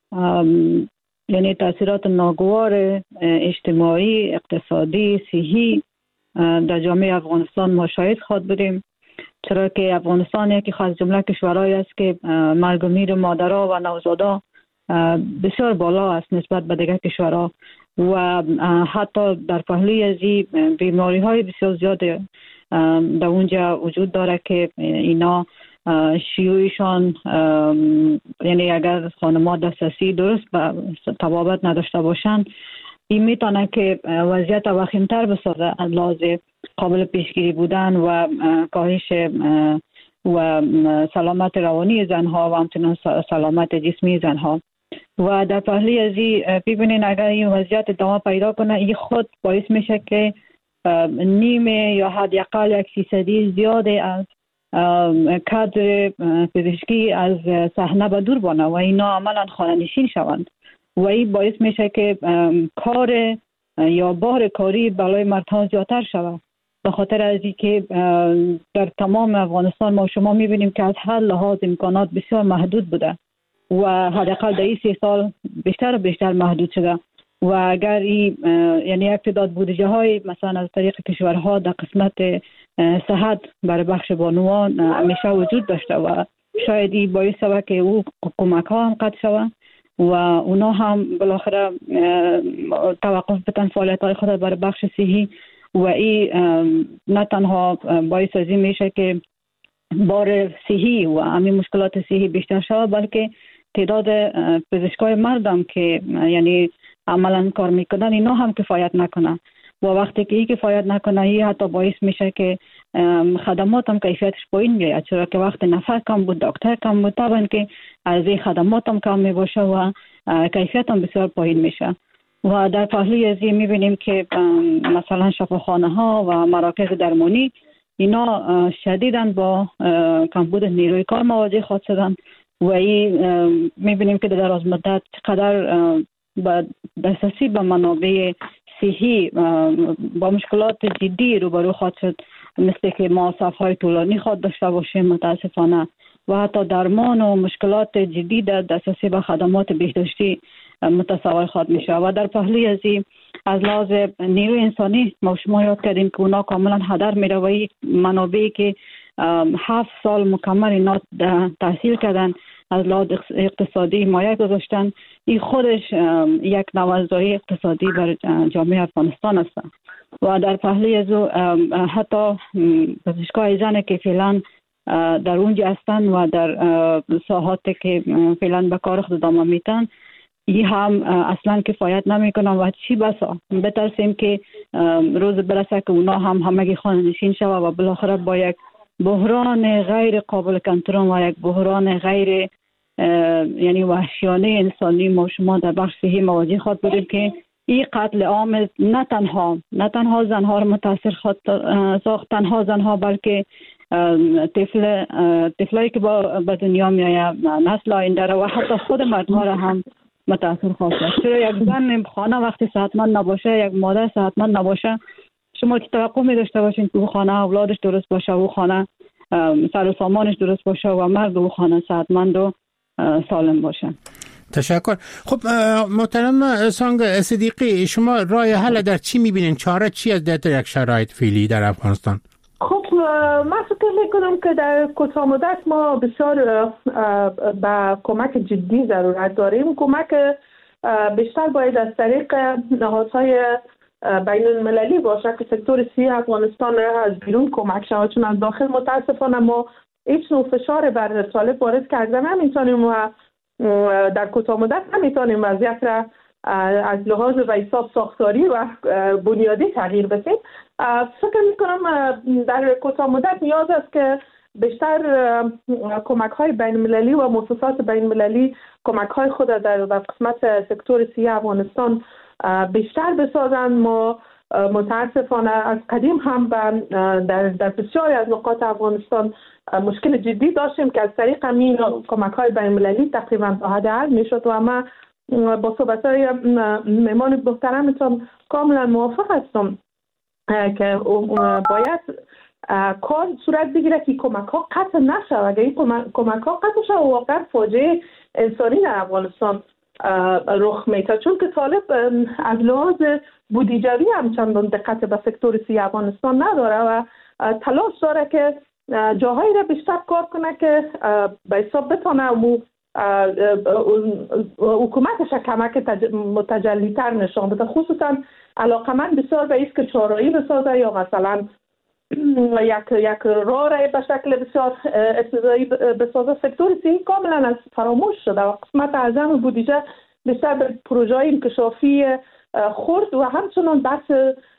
یعنی تاثیرات ناگوار اجتماعی، اقتصادی، صحی در جامعه افغانستان ما شاهد خواهد بودیم، چرا که افغانستان یکی از جمله کشورهایی است که مرگ و میر مادرها و نوزادها بسیار بالا است نسبت به دیگر کشورها و حتی در پهلوی از این بیماری های بسیار زیاد در اونجا وجود داره که اینا شیوعشان، یعنی اگر خانم‌ها دسترسی درست به طبابت نداشته باشند این میتونه که وضعیت وخیمتر بسازه از لحاظ قابل پیشگیری بودن و کاهش و سلامت روانی زنها و همچنین سلامت جسمی زنها. و در پهلوی از این ببینین اگر این وضعیت ادامه پیدا کنه این خود باعث میشه که نیمه یا حداقل 1% زیاده از کادر پزشکی از صحنه به دور بانه و اینا عملا خانه‌نشین شوند و این باعث میشه که کار یا بار کاری بالای مردها زیادتر شود. به خاطر از اینکه در تمام افغانستان ما شما میبینیم که از هر لحاظ امکانات بسیار محدود بوده و حداقل در این 3 سال بیشتر و بیشتر محدود شده و اگر این یعنی یک تعداد بودجه های مثلا از طریق کشورها در قسمت صحت برای بخش بانوان همیشه وجود داشته و شاید این باعث شود که او کمک ها هم قطع شود و اونا هم بالاخره توقف بتن فعالیت های خود برای بخش صحی و این نه تنها باعث از این میشه که بار صحی و همین مشکلات صحی بیشتر شود بلکه تعداد پزشکای مردم که یعنی عملا کار میکنن اینا هم کفایت نکنه و وقتی که این کفایت نکنه این حتی باعث میشه که خدمات هم کیفیتش پایین بیاد، چرا که وقت نفر کم بود دکتر کم بود طبعا که از این خدمات هم کم میباشه و کیفیت هم بسیار پایین میشه و در پهلوی از این میبینیم که مثلا شفاخانه ها و مراکز درمانی اینا شدیداً با کمبود نیروی کار مواجه خواهد شدن و این میبینیم که در دراز مدت چقدر با دسترسی به منابع صحی با مشکلات جدی روبرو خواهد شد، مثل که ما صف‌های طولانی خواهد داشته باشیم متاسفانه و حتی درمان و مشکلات جدی در دسترسی به خدمات بهداشتی متصور خواهد میشه و در پهلوی از این از لحاظ نیروی انسانی ما شما یاد کردیم که اونا کاملا هدر میره و این منابعی که 7 سال مکمل اینا تحصیل کردن از لحاظ اقتصادی حمایت گذاشتن، این خودش یک نوازداری اقتصادی بر جامعه افغانستان است و در پهلوی از حتی پزشکای زن که فعلا در اونجا هستن و در ساحاتی که فعلا به کار خود ادامه میتن این هم اصلا کفایت نمیکنن و چی بسا بترسیم که روز برسه که اونا هم همگی خانه نشین شود و بالاخره با یک بحران غیر قابل کنترل و یک بحران غیر یعنی وحشیانه انسانی ما شما در بخش صحی مواجه خواهد بودیم که این قتل عام نه تنها زنها رو متاثر خواهد ساخت، تنها زنها بلکه طفلایی که به دنیا میآید، نسل آینده را و حتی خود مردها را هم متاثر خواهد است. چرا یک زن خانه وقتی صحتمند نباشه، یک مادر صحتمند نباشه، شما که توقع می داشته باشین که او خانه اولادش درست باشه، او خانه سر و سامانش درست باشه و مرد او خانه صحتمند و سالم باشه. تشکر. خب محترم سانگ صدیقی، شما راه حل در چی میبینین؟ چاره چی از در یک شرایط فعلی در افغانستان؟ خب من فکر میکنم که در کوتاه مدت ما بسیار به کمک جدی ضرورت داریم. کمک بیشتر باید از طریق نهادهای بین المللی باشه که سکتور صحی افغانستان را از بیرون کمک شود، چون از داخل متاسفانه ما هیچ نوع فشار بر طالب وارد کرده نمیتونیم و در کوتاه مدت نمیتونیم وضعیت را از لحاظ و حساب ساختاری و بنیادی تغییر بدیم. فکر میکنم در کوتاه مدت نیاز است که بیشتر کمک های بین المللی و مؤسسات بین المللی کمک های خود در قسمت سکتور صحی افغانستان بیشتر بسازند. ما متاسفانه از قدیم هم در بسیاری از نقاط افغانستان مشکل جدی داشتیم که از طریق همین کمک های بین المللی تقریبا تا حد حل میشد و ما با صحبت های مهمان محترمتون کاملا موافق هستم که باید کار صورت بگیره که کمک ها قطع نشه. اگر این کمک ها قطع شه واقعا فاجعه انسانی در افغانستان رخ میده، چون که طالب از لحاظ بودجوی هم چندان دقت به سکتور صحی افغانستان نداره و تلاش داره که جاهایی را بیشتر کار کنه که به حساب بتونه حکومتش کمک متجلی‌تر نشان بده. خصوصا علاقمند بسیار به ایست که چهارراهی بسازه یا مثلا یک راه را به شکل بسیار ابتدایی بسازه. سکتور صحی کاملا از فراموش شده و قسمت اعظم بودجه بیشتر به پروژه انکشافی خرد و همچنان بحث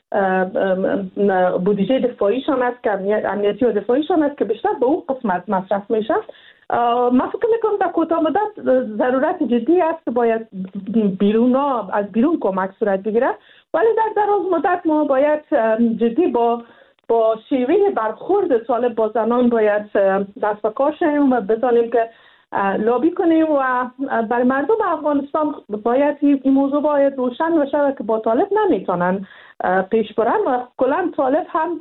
بودجه دفاعیشان است که امنیتی و دفاعیشان است که بیشتر به اون قسمت مصرف میشه. من فکر میکنم در کوتاه مدت ضرورت جدی است که باید از بیرون کمک صورت بگیره، ولی در دراز مدت ما باید جدی با شیوه برخورد طالب با زنان باید دست به کار شویم و بتانیم که لابی کنیم و برای مردم افغانستان باید این موضوع باید روشن بشه که با طالب نمیتونن پیش برن و کلا طالب هم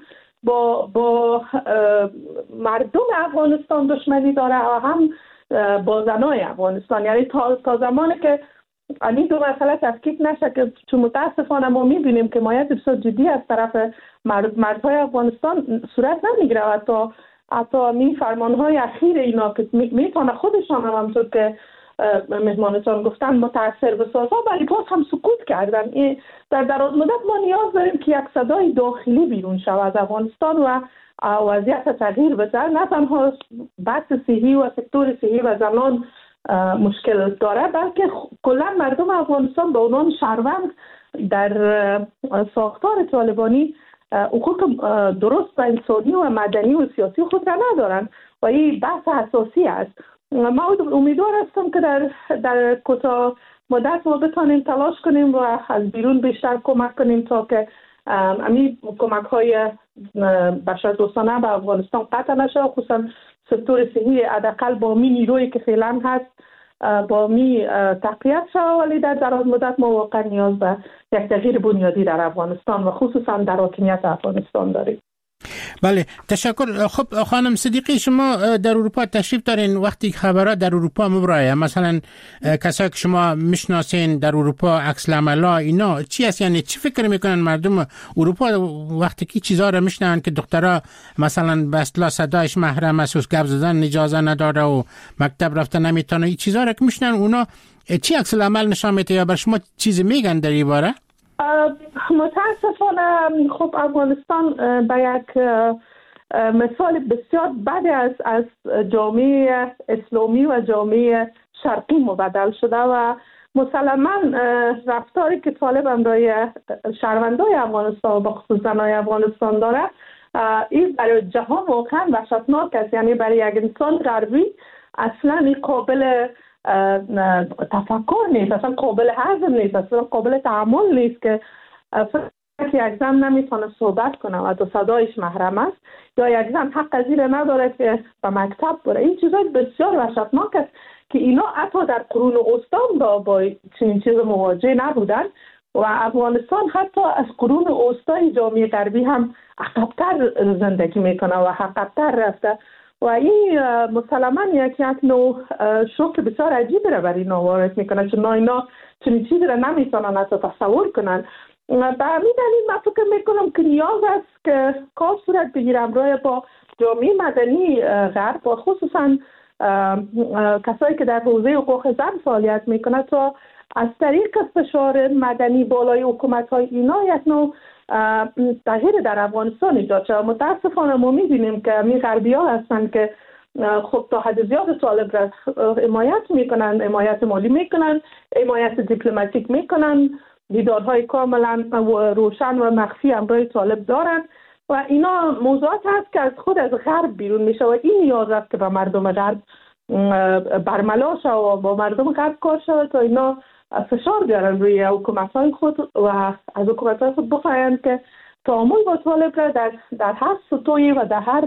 با مردم افغانستان دشمنی داره و هم با زنای افغانستان. یعنی تا زمانی که این دو مسئله تفکیک نشه، که چون متاسفانه ما میبینیم که مایت بسیار جدی از طرف مردهای افغانستان صورت نمیگیره و حتی می فرمانهای اخیر اینا که میتونه خودشان هم همطور که مهمانتان گفتن متاثر بسازه ولی باز هم سکوت کردن. در دراز مدت ما نیاز داریم که یک صدای داخلی بیرون شود از افغانستان و وضعیت تغییر بده. نه تنها بحث صحی و سکتور صحی و زنان مشکل داره، بلکه کلا مردم افغانستان به عنوان شهروند در ساختار طالبانی حقوق درست و انسانی و مدنی و سیاسی خود را ندارند و این بحث اساسی است. ما امیدوار هستم که در کوتاه مدت ما بتانیم تلاش کنیم و از بیرون بیشتر کمک کنیم تا که همین کمک های بشر دوستانه به افغانستان قطع نشه، خصوصا سکتور صحی حداقل با می نیرویی که فعلا هست با می تقویت شد. ولی در دراز مدت ما واقعا نیاز به یک تغییر بنیادی در افغانستان و خصوصا در حاکمیت افغانستان داریم. بله تشکر. خب خانم صدیقی، شما در اروپا تشریف دارین، وقتی خبرات در اروپا مبرایه مثلا کسایی که شما میشناسین در اروپا عکس العملا اینا چی است؟ یعنی چی فکر میکنن مردم اروپا وقتی که چیزا رو میشنن که دخترها مثلا به اصطلاح صدایش محرم است و گپ زدن اجازه نداره و مکتب رفتن نمیتونه، این چیزا رو که میشنن اونا چی عکس العمل نشون میده یا بر شما چیزی میگن در این باره؟ متاسفانه خب افغانستان به یک مثال بسیار بد از جامعه اسلامی و جامعه شرقی مبدل شده و مسلما رفتاری که طالب امرای شهروندای افغانستان و با خصوص زنای افغانستان داره این برای جهان واقعا وحشتناک است. یعنی برای یک انسان غربی اصلا این قابل تفکر نیست، اصلا قابل هضم نیست، اصلا قابل تحمل نیست که یک زن نمیتونه صحبت کنه و تو صدایش محرم است. یا یک زن حق از این نداره که به مکتب بره. این چیزای بسیار وحشتناک است که اینا حتی در قرون وسطا با چنین چیز مواجه نبودن و افغانستان حتی از قرون وسطای جامعه غربی هم عقب‌تر زندگی میکنه و عقب‌تر رفته و این مسلماً یک نوع شوک بسیار عجیبی را برای اینا وارد میکنه، چون اینا چنین چیزی را نمیتونن حتی تصور کنن. به همین دلیل من فکر میکنم که نیاز است که کار صورت بگیره همراه با جامعه مدنی غرب و خصوصا کسایی که در حوزه حقوق زن فعالیت میکنه تا از طریق فشار مدنی بالای حکومت‌های اینا یک نوع تغییر در افغانستان ایجاد شد. متاسفانه ما می‌بینیم که همین غربی‌ها هستن که خب تا حد زیاد طالب را حمایت میکنن، حمایت مالی میکنن، حمایت دیپلماتیک میکنن، دیدارهای کاملا روشن و مخفی همراه طالب دارن و اینا موضوعات هست که از خود از غرب بیرون میشه و این نیاز است که به مردم غرب برملا شد و با مردم غرب کار شد تا اینا فشار بیارن روی حکومت‌های خود و از حکومت‌های خود بخواهند که تعامل با طالب را در هر سطوحی و در هر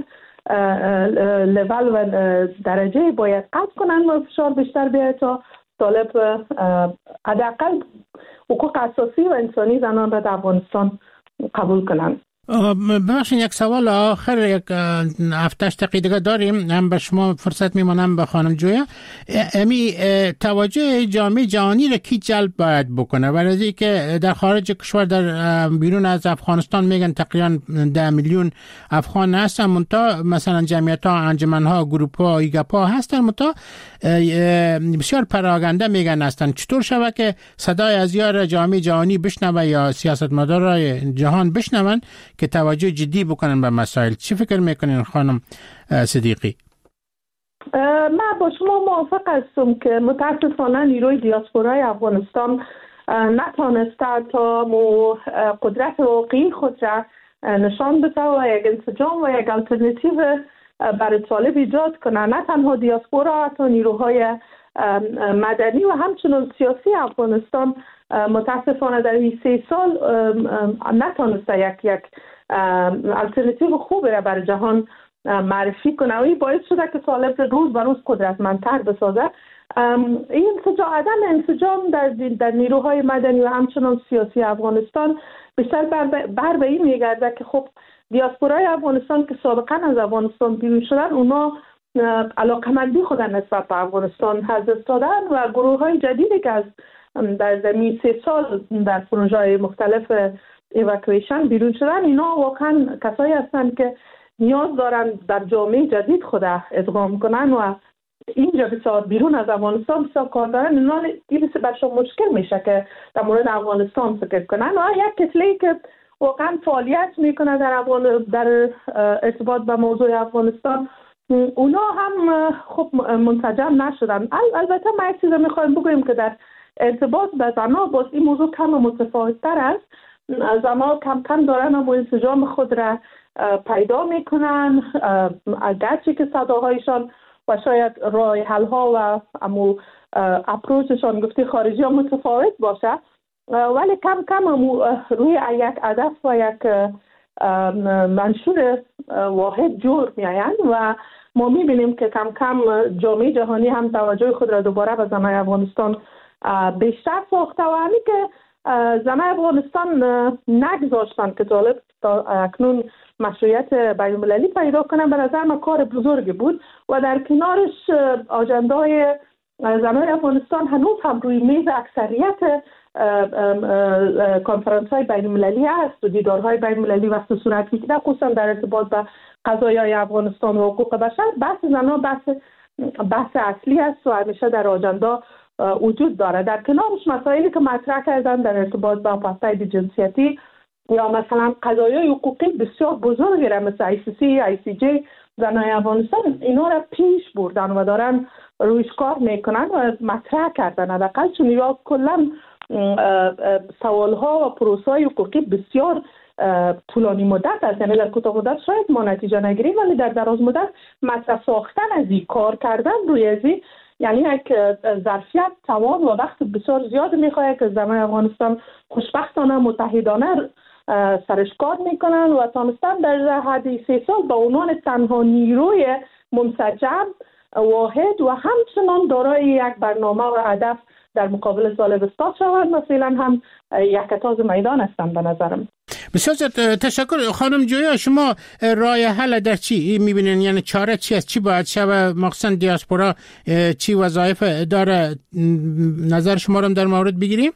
لول و درجه باید قطع کنن و فشار بیشتر بیاید تا طالب حداقل حقوق اساسی و انسانی زنان را در افغانستان قبول کنند. ببخشید یک سوال آخر، یک 7-8 دقیقه داریم، هم به شما فرصت میمونم به خانم جویا. امی توجه جامعه جهانی را کی جلب باید بکنه؟ برای که در خارج کشور، در بیرون از افغانستان میگن تقریبا 10 میلیون افغان هستن، منتها مثلا جمعیت ها، انجمن ها، گروپ ها، ایگپ ها هستن، منتها بسیار پراگنده میگن هستن. چطور شود که صدای از یار جامعه جهانی بشنوه یا سیاستمدارای جهان بشنون که توجه جدی بکنن به مسائل؟ چی فکر میکنین خانم صدیقی؟ من با شما موافق هستم که متاسفانه نیروی دیاسپورای افغانستان نتانسته تا قدرت واقعی خود را نشان بده و یک انسجام و یک الटरनेटिव برای طالب ایجاد کنه. نه تنها دیاسپورا، حتی نیروهای مدنی و همچنین سیاسی افغانستان متاسفانه در این 3 سال نتانسته یک الटरनेटिव خوبی را برای جهان معرفی کنه و این باعث شده که طالب روز به روز قدرتمندتر بسازه. این عدم انسجام در نیروهای مدنی و همچنین سیاسی افغانستان بیشتر بر به این میگرده که خب دیاسپورای افغانستان که سابقا از افغانستان بیرون شدن، اونا علاقمندی خود نسبت به افغانستان از دست دادن و گروه های جدیدی که از در زمین 3 سال در پروژه های مختلف ایواکویشن بیرون شدن، اینا واقعا کسایی هستند که نیاز دارن در جامعه جدید خود ادغام کنن و اینجا بسیار بیرون از افغانستان بسیار کار دارن. اینا این برشون مشکل میشه که در مورد افغانستان فکر کنن و یک کتله‌ای که واقعا فعالیت میکنه در ارتباط با موضوع افغانستان، اونا هم خب منسجم نشدن. البته ما یک چیز میخوایم بگویم که در ارتباط با زنها باز این موضوع کم متفاوت تر است. زنها کم دارن و انسجام خود را پیدا میکنن، اگرچه که صداهایشان و شاید راه حل ها و اپروچشان گفتی خارجی ها متفاوت باشه، ولی کم روی یک هدف و یک منشور واحد جور میآیند و ما میبینیم که کم جامعه جهانی هم توجه خود را دوباره به زنای افغانستان بیشتر ساخته و همین که زنای افغانستان نگذاشتن که طالب تا اکنون مشروعیت بین‌المللی پیدا کنن. به نظر من کار بزرگی بود و در کنارش آجندای زنای افغانستان هنوز هم روی میز اکثریت کنفرانس های بین‌المللی است و دیدارهای بین‌المللی وقت صورت میگیره، خصوصا در ارتباط با قضایای افغانستان و حقوق بشر. بحث زنان بحث اصلی است و همیشه در آجندا وجود داره. در کنارش مسائلی که مطرح کردن در ارتباط با آپارتاید جنسیتی یا مثلا قضایای حقوقی بسیار بزرگی را مثل ICC، زنای افغانستان اینا را پیش بردن و دارن رویش کار میکنن و مطرح کردن. حداقل چون یا کلا سوالها و پروسه‌های حقوقی بسیار طولانی مدت است، یعنی در کوتاه مدت شاید ما نتیجه نگیریم، ولی در دراز مدت مطرح ساختن از این کار کردن روی ازی یعنی یک ظرفیت، توان و وقت بسیار زیاد میخواد که زنان افغانستان خوشبختانه متحدانه سرش کار میکنن و تانستن در حد 3 سال به عنوان تنها نیروی منسجم واحد و همچنان دارای یک برنامه و هدف در مقابل طالب استاد شوند و فعلا هم یک تاز میدان هستند به نظرم. بسیار تشکر خانم جویا. شما راه حل در چی میبینین؟ یعنی چاره چی است؟ چی باید شود؟ مخصوصا دیاسپورا چی وظایف داره؟ نظر شما رو در مورد بگیریم.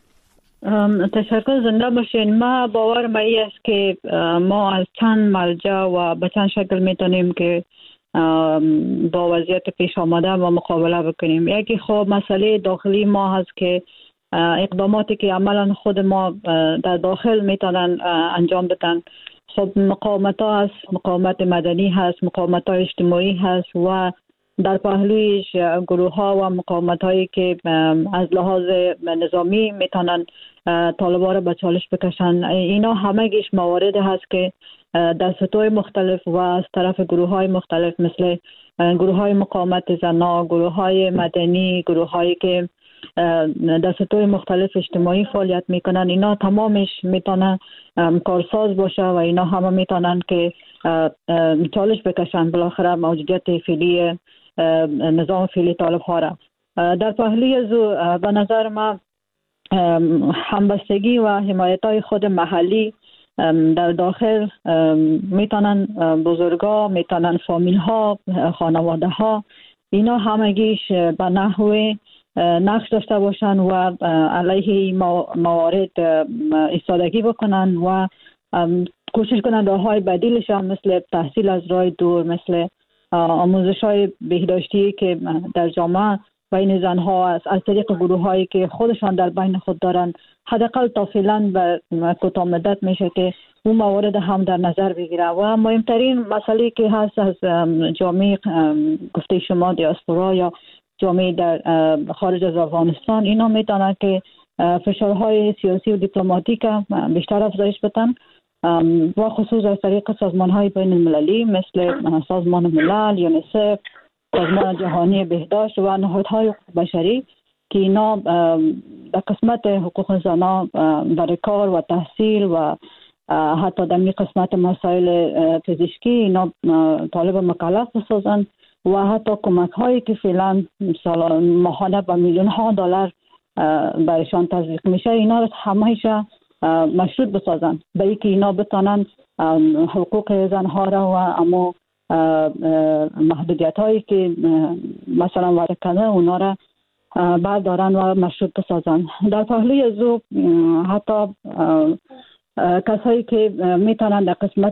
تشکر، زنده باشین. ما باورم ای است که ما از چند مرجع و به چند شکل میتونیم که با وضعیت پیش آمده و مقابله بکنیم. یکی خب مسئله داخلی ما هست که اقداماتی که عملا خود ما در داخل میتونن انجام بدن. خب مقاومت ها هست، مقاومت مدنی هست، مقاومت های اجتماعی هست و در پهلویش گروه ها و مقاومت هایی که از لحاظ نظامی میتونن طالبان را به چالش بکشن. اینا همگیش موارد هست که در سطوح مختلف و از طرف گروه های مختلف مثل گروه های مقاومت زنان، گروه های مدنی، گروه هایی که در سطوح مختلف اجتماعی فعالیت میکنن، اینا تمامش میتونن کارساز باشه و اینا همه میتونن که چالش بکشن بالاخره موجودیت فعلی نظام فعلی طالب ها را. در پهلوی ازو به نظر ما همبستگی و حمایت های خود محلی در داخل میتونن بزرگا، میتونن فامیل ها، خانواده ها، اینا همگیش به نحوه نقش داشته باشن و علیه موارد ایستادگی بکنن و کوشش کنن راه های بدیلش هم مثل تحصیل از راه دور، مثل آموزش های بهداشتی که در جامعه بین زنها از طریق گروه هایی که خودشان در بین خود دارن، حداقل تا فعلا به کوتاه مدت میشه که اون موارد هم در نظر بگیره. و مهمترین مسئله که هست از جامعه گفته شما دیاسپورا یا جامعه در خارج از افغانستان، اینا میتونن که فشارهای سیاسی و دیپلماتیک بیشتر افزایش بدن و خصوص از طریق سازمان‌های بین المللی مثل سازمان ملل، یونیسف، سازمان جهانی بهداشت و نهادهای بشری که اینا در قسمت حقوق زنان برای کار و تحصیل و حتی در می قسمت مسائل پزشکی اینا طالب مکلف بسازن و حتی کمک هایی که فعلا ماهانه با میلیون ها دلار برایشان تزریق میشه، اینا رو همه‌اش مشروط بسازن به اینکه اینا بتونن حقوق زنها را و اما محدودیت هایی که مثلا وارد کرده اونا را بردارن و مشروط بسازن. در پهلوی ازو حتی کسایی که میتونن در قسمت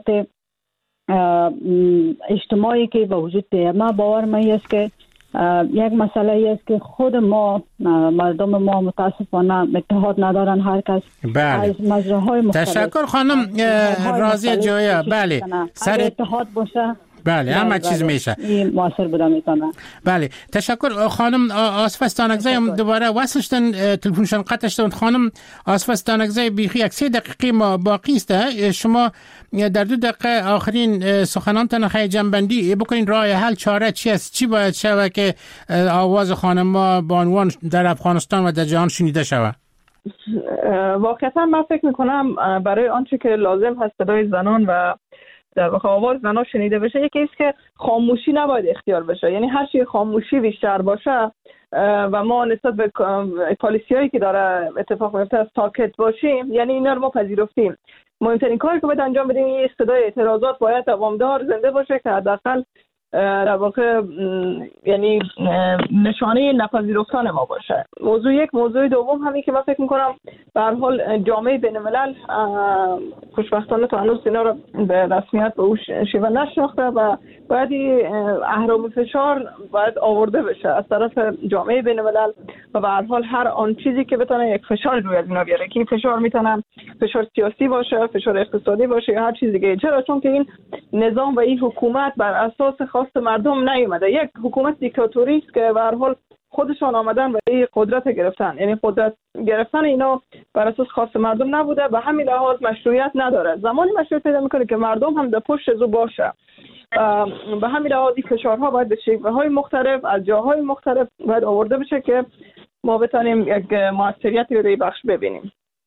اجتماعی که به وجود بیاید، ما باور من است که یک مسئله است که خود ما مردم ما متاسفانه اتحاد ندارن، هر کس از مجراهای مختلف. تشکر خانم راضیه جویا. بله سر اتحاد باشه بله همه چیز میشه موثر بوده میتونه. بله تشکر خانم آصف استانکزی. هم دوباره وصلشتن تلفنشان قطع شد. خانم آصف استانکزی بیخی 3 دقیقه ما باقی است. شما در 2 دقیقه آخرین سخنانتان خیلی جنبندی بکنین. راه حل چاره چی است؟ چی باید شود که آواز خانم‌ها بانوان در افغانستان و در جهان شنیده شود؟ واقعا من فکر میکنم برای آنچه که لازم هست صدای زنان و در واقع آواز زنان شنیده بشه، یکی است که خاموشی نباید اختیار بشه. یعنی هر چی خاموشی بیشتر باشه و ما نسبت به پالیسیایی که داره اتفاق میفته از ساکت باشیم، یعنی اینا رو ما پذیرفتیم. مهمترین کاری که باید انجام بدیم این صدای اعتراضات باید دوامدار زنده باشه که حداقل در واقع یعنی نشانه نپذیرفتن ما باشه. موضوع یک. موضوع دوم همین که من فکر میکنم به هر حال جامعه بین الملل خوشبختانه تا هنوز اینا رو به رسمیت به اون شیوه نشناخته و باید اهرام فشار باید آورده بشه از طرف جامعه بین الملل و به هر حال هر آن چیزی که بتونه یک فشار روی اینا بیاره، که این فشار میتونه فشار سیاسی باشه، فشار اقتصادی باشه یا هر چیز دیگه. چرا؟ چون که این نظام و این حکومت بر اساس خواست مردم نیومده. یک حکومت دیکتاتوری است که به هر حال خودشان آمدن و این قدرت گرفتن. یعنی قدرت گرفتن اینا بر اساس خواست مردم نبوده، به همین لحاظ مشروعیت نداره. زمانی مشروعیت پیدا میکنه که مردم هم در پشت زو باشه. به همین لحاظ این فشارها باید به شیوه‌های مختلف از جاهای مختلف باید آورده بشه که ما بتونیم یک موثریتی روی بخش ببینیم.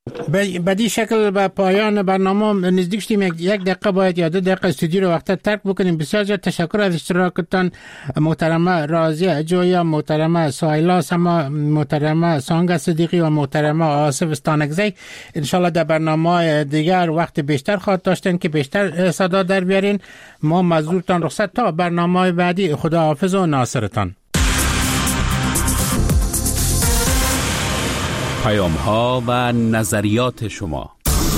بدی شکل به پایان برنامه نزدیک شدیم. یک دقیقه باید یا 2 دقیقه استودیو رو وقت ترک بکنیم. بسیار زیاد تشکر از اشتراکتان محترمه رازیه جویا، محترمه سایلا سما، محترمه سانگا صدیقی و محترمه آصف استانکزی. انشالله در برنامه دیگر وقت بیشتر خواهد داشتن که بیشتر صدا در بیارین. ما مزدورتان رخصت تا برنامه بعدی. خدا حافظ و ناصرتان. پیام ها و نظریات شما.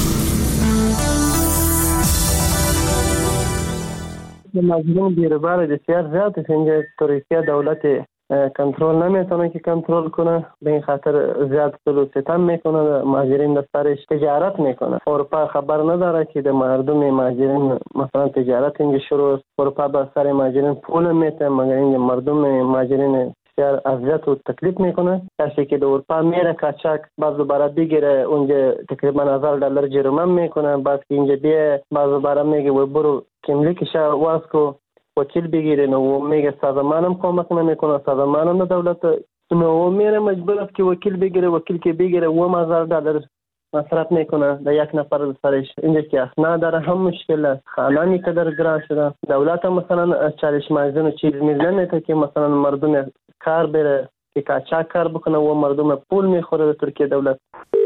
مظلوم بیروبار بسیار زیاد است. اینجا ترکیه دولت کنترل نمیتونه که کنترل کنه، به این خاطر زیاد ظلم ستم میکنه، مهاجرین دسترش تجارت میکنه. اروپا خبر نداره که در مردم مهاجرین مثلا تجارت اینجا شروع است. اروپا به سر مهاجرین پول میته، مگر اینجا مردم مهاجرین بسیار اذیت و تکلیف میکنه. کسی که در اروپا میره کاچاک باز دوباره بگیره اونجا تقریبا $1000 جریمه میکنه. بعد که اینجا بیه باز دوباره میگه و برو کملیکش واسکو وکیل بگیرین و میگه سازمانم کمک نمیکنه، سازمانم دولت نو میره مجبور است که وکیل بگیره. وکیل که بگیره $1000 مصرف میکنه در یک نفر سرش. اینجا که اسناد داره هم مشکل است. خانانی که در گران شده، دولت هم مثلا چالش مازن چیز میزنه که مثلا مردم کار بره که کاچاک کار بکنه و مردم پول میخوره به ترکیه دولت.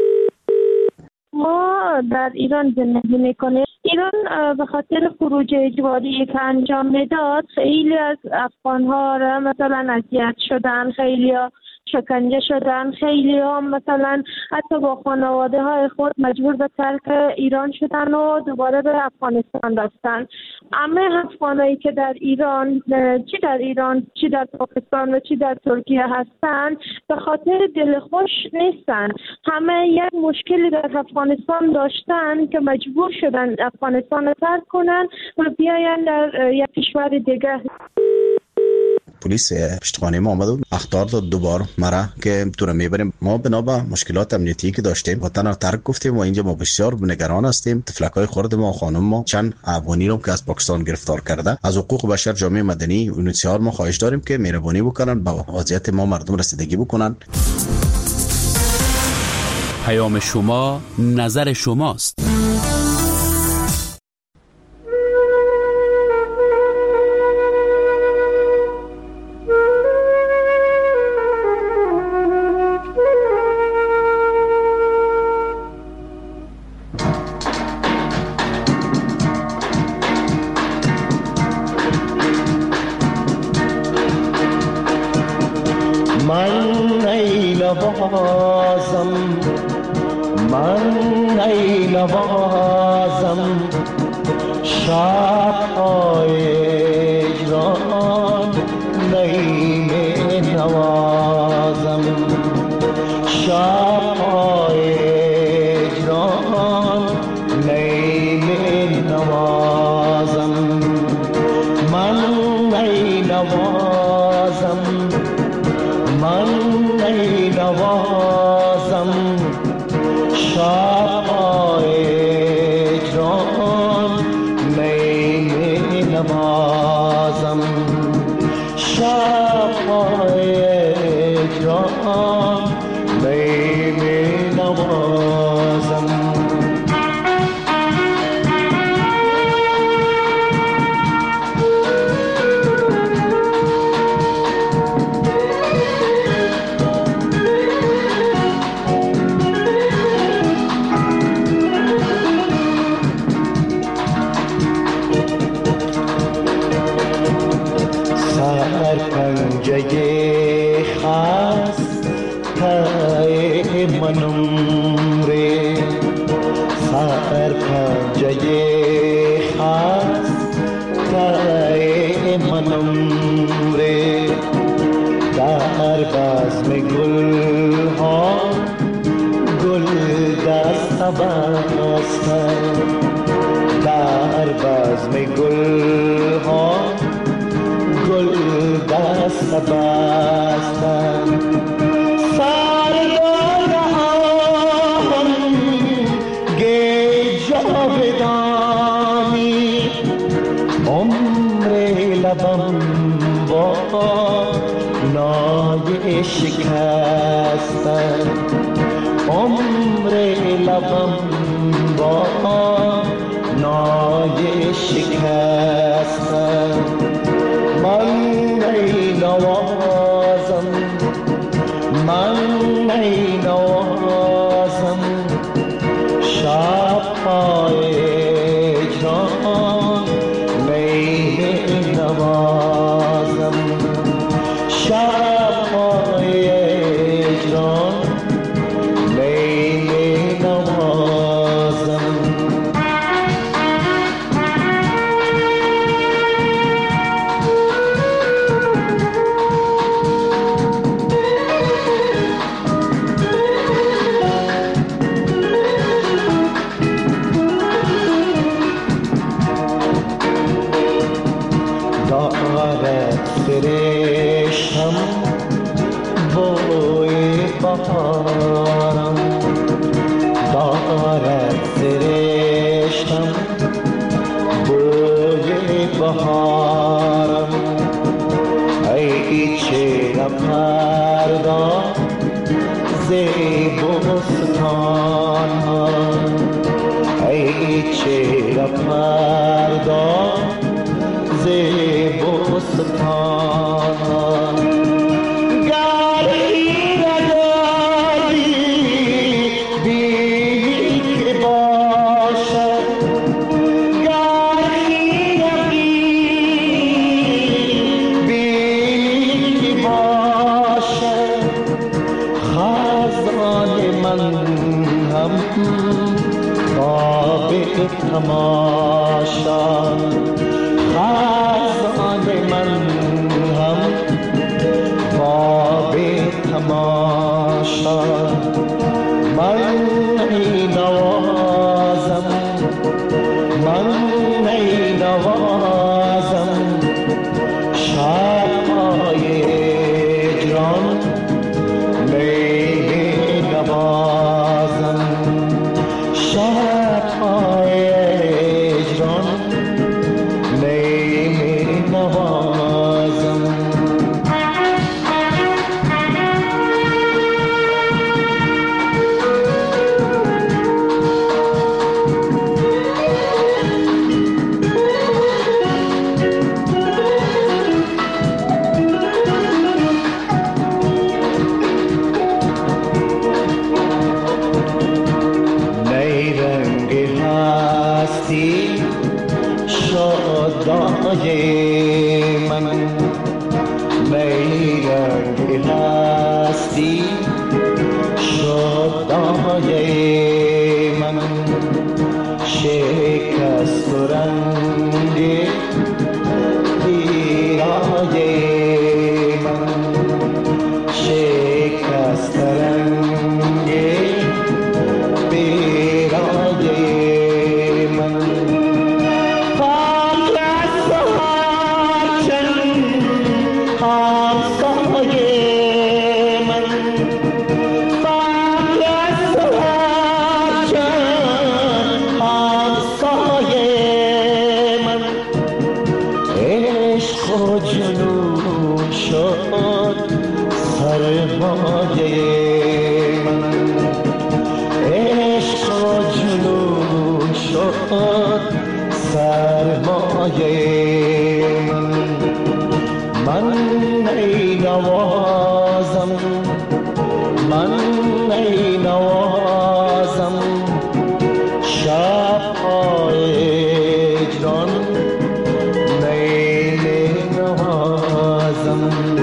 ما در ایران زندگی میکنیم. ایران به خاطر خروج اجباری که انجام میداد خیلی از افغان‌ها را مثلا اذیت شدن، خیلی ها شکنجه شدن، خیلی ها مثلا حتی با خانواده های خود مجبور به ترک ایران شدن و دوباره به افغانستان رفتن. همه افغانایی که در ایران چی در پاکستان و چی در ترکیه هستن به خاطر دلخوش نیستن. همه یک مشکلی در افغانستان داشتن که مجبور شدن افغانستان رو ترک کنن و بیاین در یک کشور دیگه. پلیس پشتخانه ما آمد و اخطار داد دوبار مرا که تو رو میبریم. ما بنا به مشکلات امنیتی که داشتیم وطن رو ترک گفتیم و اینجا ما بسیار نگران هستیم. تفلکای خورد ما خانم ما چند افغانی رو که از پاکستان گرفتار کرده، از حقوق بشر جامعه مدنی و نوسیار ما خواهش داریم که مهربانی بکنن با وضعیت ما مردم رسیدگی بکنن. پیام شما نظر شماست. من ای نوازم شب‌های اجران نیم نوازم شب‌های اجران نیم نوازم من ای نوازم من ای نوازم شب‌های اجران می نوازم شب‌های اجران می نوازم پنجه خستای منم ره سر پنجه خستای منم ره در بزم گل ها گل دست بستن در بزم گل ها گل دست بستن سردارم گی جاودانی عمر لبم با نای شکستن عمر لبم با نای شکستم من ای نوازم من ای نوازم شب‌های اجرام می نوازم شب‌های اجرام می نوازم فرشتم بوی بهارم دارد فرشتم بوی بهارم ای چهره پردا زیبستان ای چهره پردا زیبستان گری نداری بینی که باشد گری بینی که باشد خزان من هم خواب تماشا خزان من هم باب تماشا من ای نوازم من ای نوازم شب‌های اجرام می نوازم شب‌های اجرام من میرنگ هستی شدای من شکست و رنگ پیرای من شکست رنگ پیرای من من ای نوازم من ای نوازم شب‌های اجرام می نوازم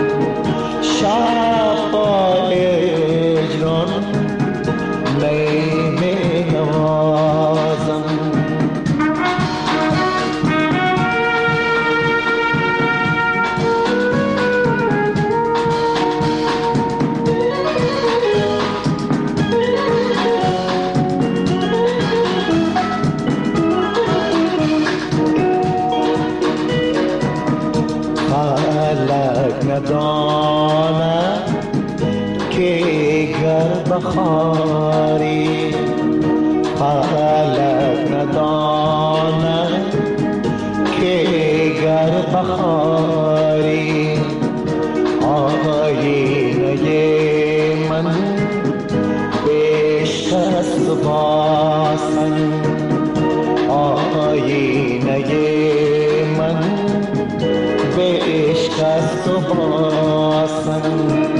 شب‌های اجرام می نوازم ندانم که گر بخاری فلک ندانم که گر بخاری آینه من به است و باسن آینه من به عشق است و باسن